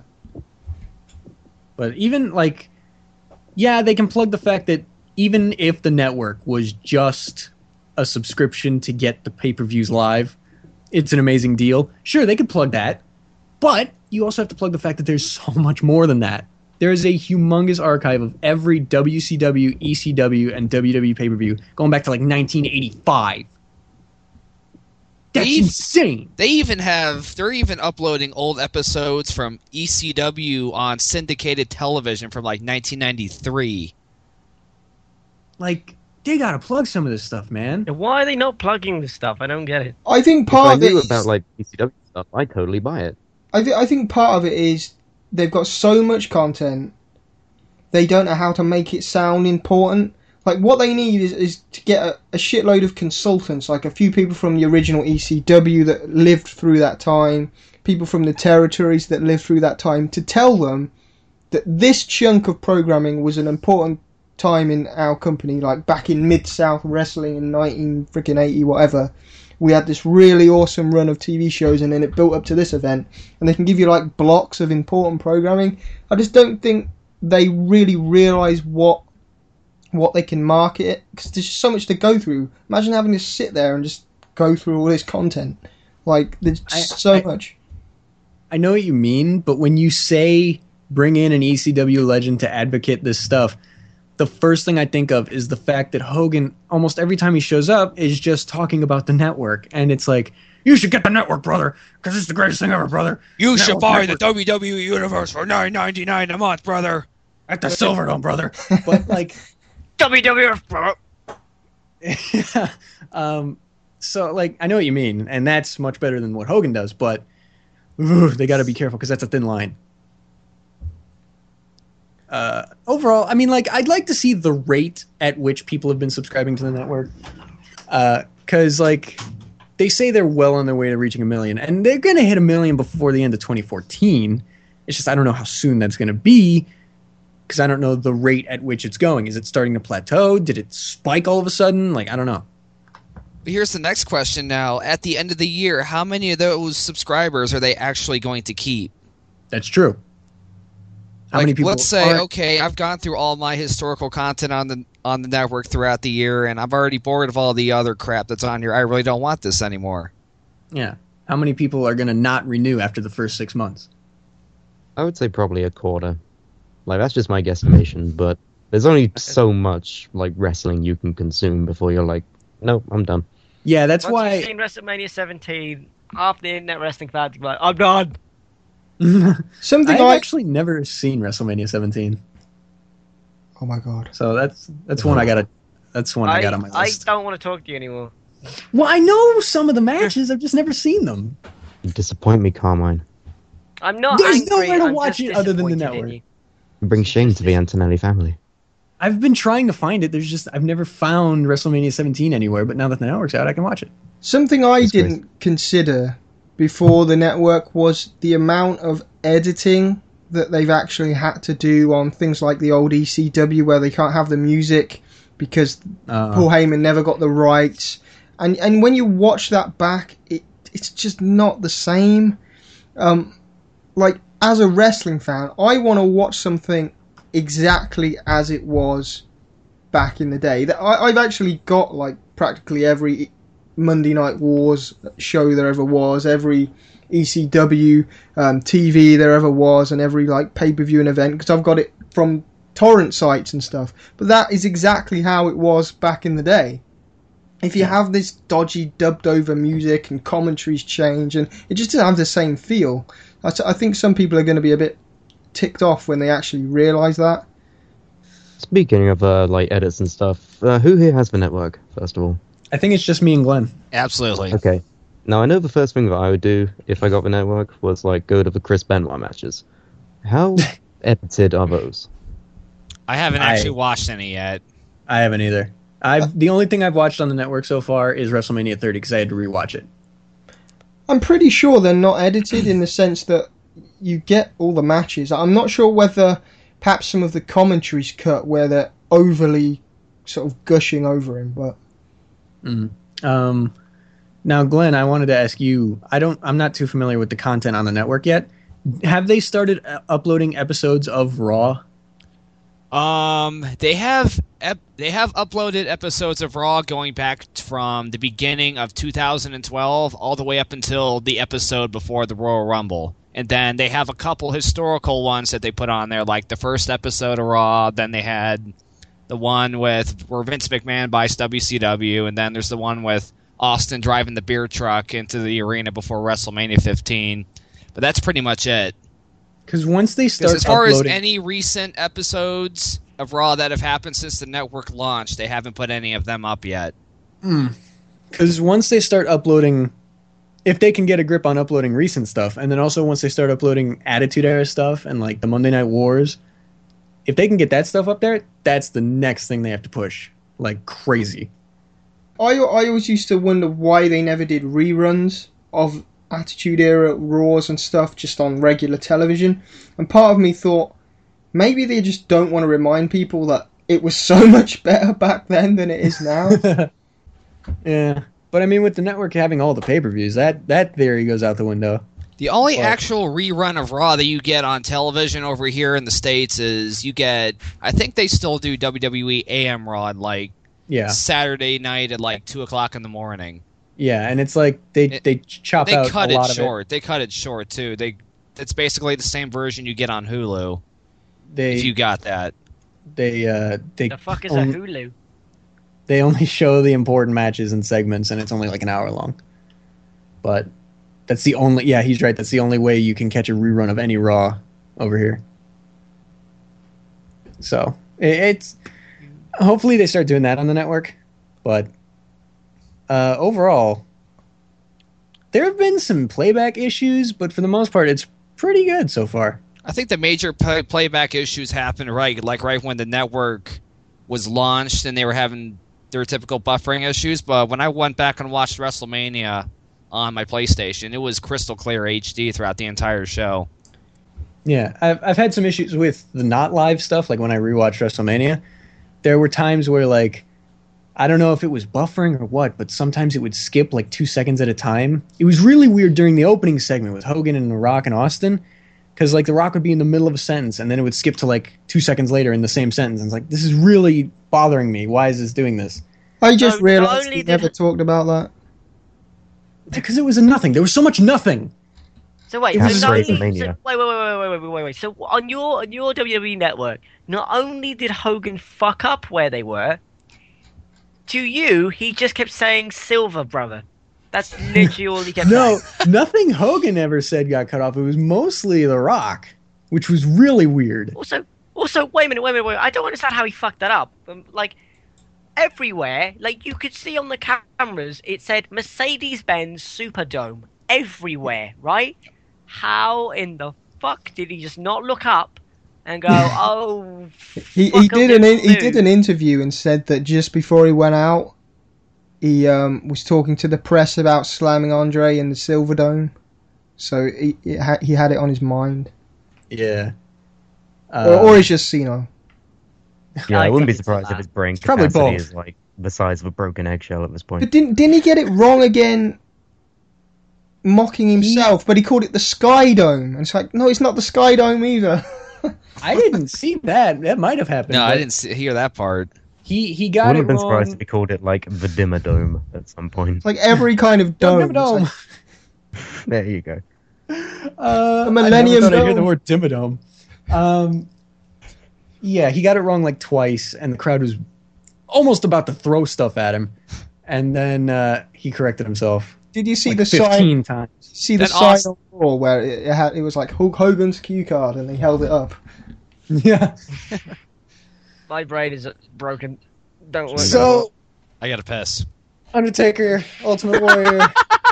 But even like, yeah, they can plug the fact that even if the network was just a subscription to get the pay-per-views live, it's an amazing deal. Sure, they could plug that, but you also have to plug the fact that there's so much more than that. There is a humongous archive of every W C W, E C W, and W W E pay-per-view going back to like nineteen eighty-five. That's They- insane. They even have, they're even uploading old episodes from E C W on syndicated television from like nineteen ninety-three. Like, they gotta plug some of this stuff, man. And why are they not plugging this stuff? I don't get it. I think If I part of it knew is, about like E C W stuff, I'd totally buy it. I, th- I think part of it is they've got so much content, they don't know how to make it sound important. Like, what they need is, is to get a, a shitload of consultants, like a few people from the original E C W that lived through that time, people from the territories that lived through that time, to tell them that this chunk of programming was an important time in our company, like back in Mid-South Wrestling in nineteen freaking eighty, whatever. We had this really awesome run of T V shows, and then it built up to this event. And they can give you like blocks of important programming. I just don't think they really realise what what they can market it, because there's just so much to go through. Imagine having to sit there and just go through all this content. Like, there's I- so I- much. I know what you mean, but when you say bring in an E C W legend to advocate this stuff, the first thing I think of is the fact that Hogan, almost every time he shows up, is just talking about the network. And it's like, you should get the network, brother, because it's the greatest thing ever, brother. You Network, should buy network. the W W E Universe for nine ninety-nine a month, brother. At the Silverdome, brother. But, like, W W F, bro. yeah, um, so, like, I know what you mean, and that's much better than what Hogan does, but ooh, they got to be careful because that's a thin line. Uh, overall, I mean, like, I'd like to see the rate at which people have been subscribing to the network, because, like, they say they're well on their way to reaching a million, and they're going to hit a million before the end of twenty fourteen. It's just I don't know how soon that's going to be, because I don't know the rate at which it's going. Is it starting to plateau? Did it spike all of a sudden? Like, I don't know. Here's the next question now. At the end of the year, how many of those subscribers are they actually going to keep? That's true. How Like, many people? let's say, aren't- okay, I've gone through all my historical content on the on the network throughout the year, and I'm already bored of all the other crap that's on here. I really don't want this anymore. Yeah. How many people are going to not renew after the first six months? I would say probably a quarter. Like, that's just my guesstimation, but there's only so much, like, wrestling you can consume before you're like, nope, I'm done. Yeah, that's Once why. you've seen WrestleMania seventeen, half the internet wrestling fans are like, I'm done. Something I've I actually never seen WrestleMania seventeen, oh my god. so that's that's one I gotta. That's one I, got on my I list. don't want to talk to you anymore. Well, I know some of the matches. I've just never seen them. You disappoint me, Carmine. I'm not There's angry. nowhere to I'm watch just it other than the disappointed in network. you. Bring shame to the Antonelli family. I've been trying to find it. There's just I've never found WrestleMania seventeen anywhere. But now that the network's out, I can watch it. Something I That's didn't consider before the network was the amount of editing that they've actually had to do on things like the old E C W, where they can't have the music because Uh, Paul Heyman never got the rights. And and when you watch that back, it it's just not the same. Um, like, as a wrestling fan, I want to watch something exactly as it was back in the day. That I, I've actually got like practically every Monday Night Wars show there ever was, every E C W um, T V there ever was, and every like pay-per-view and event, because I've got it from torrent sites and stuff. But that is exactly how it was back in the day. If you have this dodgy dubbed over music and commentaries change, and it just doesn't have the same feel. I, I think some people are going to be a bit ticked off when they actually realise that. Speaking of uh, like edits and stuff, uh, who here has the network? First of all, I think it's just me and Glenn. Absolutely. okay. Now I know the first thing that I would do if I got the network was like go to the Chris Benoit matches. How edited are those? I haven't I- actually watched any yet. I haven't either. I've the only thing I've watched on the network so far is WrestleMania thirty because I had to rewatch it. I'm pretty sure they're not edited in the sense that you get all the matches. I'm not sure whether perhaps some of the commentaries cut where they're overly sort of gushing over him, but Um, now, Glenn, I wanted to ask you. I don't. I'm not too familiar with the content on the network yet. Have they started uh, uploading episodes of Raw? Um, they have ep- they have uploaded episodes of Raw going back t- from the beginning of two thousand twelve all the way up until the episode before the Royal Rumble. And then they have a couple historical ones that they put on there, like the first episode of Raw. Then they had the one with where Vince McMahon buys W C W, and then there's the one with Austin driving the beer truck into the arena before WrestleMania fifteen. But that's pretty much it. Because once they start Because as far uploading, as any recent episodes of Raw that have happened since the network launched, they haven't put any of them up yet. because once they start uploading, if they can get a grip on uploading recent stuff, and then also once they start uploading Attitude Era stuff and like the Monday Night Wars, if they can get that stuff up there, that's the next thing they have to push like crazy. I, I always used to wonder why they never did reruns of Attitude Era Raws and stuff just on regular television. And part of me thought maybe they just don't want to remind people that it was so much better back then than it is now. Yeah, but I mean, with the network having all the pay-per-views, that that theory goes out the window. The only Well- actual rerun of Raw that you get on television over here in the States is you get, I think they still do W W E A M Raw at like Yeah, Saturday night at like two o'clock in the morning. yeah, and it's like they It- they chop They out cut a it lot of short. They cut it short too. They It's basically the same version you get on Hulu it. They if you got that. they uh they The fuck is on- a Hulu? they only show the important matches and segments, and it's only like an hour long. But that's the only. Yeah, he's right. That's the only way you can catch a rerun of any Raw over here. So it, it's hopefully they start doing that on the network. But uh, overall, there have been some playback issues, but for the most part, it's pretty good so far. I think the major play- playback issues happened right, like right when the network was launched and they were having their typical buffering issues. But when I went back and watched WrestleMania on my PlayStation, it was crystal clear H D throughout the entire show. Yeah, I've I've had some issues with the not live stuff. Like when I rewatched WrestleMania, there were times where like I don't know if it was buffering or what, but sometimes it would skip like two seconds at a time. It was really weird during the opening segment with Hogan and The Rock and Austin, because like The Rock would be in the middle of a sentence and then it would skip to like two seconds later in the same sentence. And it's like, this is really bothering me. Why is this doing this? I just No, realised only we did- never talked about that. Because it was a nothing. There was so much nothing. So wait, It so was not just only, WrestleMania. so, wait, wait, wait, wait, wait, wait, wait, wait. So on your on your W W E network, not only did Hogan fuck up where they were, to you he just kept saying "Silver, brother." That's literally all he kept No, saying. nothing Hogan ever said got cut off. It was mostly The Rock, which was really weird. Also, also, wait a minute, wait a minute, wait. a minute. I don't understand how he fucked that up. Um, like everywhere, like you could see on the cameras, it said Mercedes-Benz Superdome everywhere, right? How in the fuck did he just not look up and go, oh? He, fuck he did an in, he Uncle did Lou. an interview and said that just before he went out, he um, was talking to the press about slamming Andre in the Silverdome, so he he, ha- he had it on his mind, Yeah. or, Um, or he's just senile. Yeah, I I wouldn't be think it's surprised that. if his brain It's probably capacity both. is like the size of a broken eggshell at this point. But didn't didn't he get it wrong again? Mocking himself, but he called it the Sky Dome, and it's like, no, it's not the Sky Dome either. I didn't see that. That might have happened. No, I but didn't see, hear that part. He he I got wouldn't it have been wrong. surprised if he called it like the Dimmer Dome at some point. It's like every kind of dome. Dome. It's like, There you go. Uh, A Millennium I never thought I'd hear Dome. the word Dimmadome. Um, yeah, he got it wrong like twice, and the crowd was almost about to throw stuff at him, and then uh, he corrected himself. did you see like the sign? fifteen times. See the That sign awesome- on Raw where it, it had it was like Hulk Hogan's cue card, and he held it up. Yeah. My brain is broken. Don't worry. So I got to piss. Undertaker, Ultimate Warrior,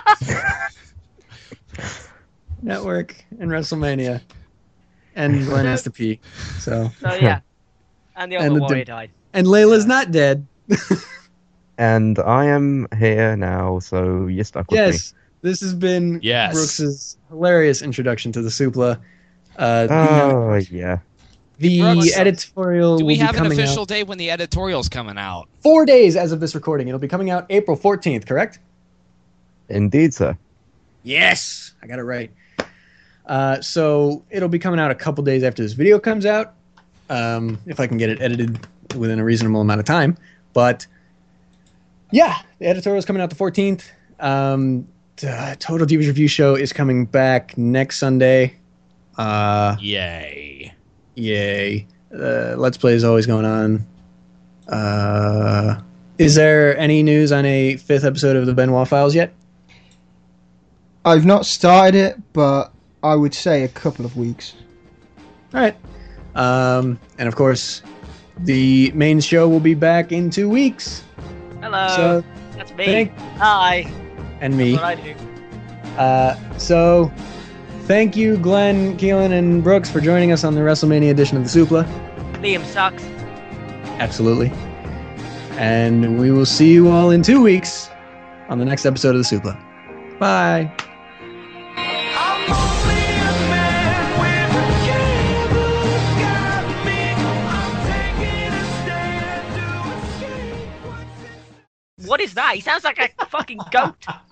Network, and WrestleMania, and Glenn has to pee. So So yeah, and the And other the warrior dim- died. and Layla's not dead. And I am here now, so you're stuck with me. Yes, this has been Yes. Brooks's hilarious introduction to the Supla. Uh, the Oh, yeah. the Brooks, editorial Do we will be have an coming official out date when the editorial's coming out? four days as of this recording. It'll be coming out April fourteenth, correct? Indeed, sir. Yes, I got it right. Uh, so it'll be coming out a couple days after this video comes out, um, if I can get it edited within a reasonable amount of time. But yeah, the editorial is coming out the fourteenth. Um, the Total Divas Review show is coming back next Sunday. Uh, Yay. yay! Uh, Let's Play is always going on. Uh, is there any news on a fifth episode of the Benoit Files yet? I've not started it, but I would say a couple of weeks. All right. Um, and of course, the main show will be back in two weeks. Hello, So, that's me. thank Hi. and me. That's what I do. Uh, so, thank you, Glenn, Keelan, and Brooks for joining us on the WrestleMania edition of the Supla. Liam sucks. Absolutely. And we will see you all in two weeks on the next episode of the Supla. Bye. I'm only a man with a cable got me. I'm taking a stand to escape what's inside. What is that? He sounds like a fucking goat.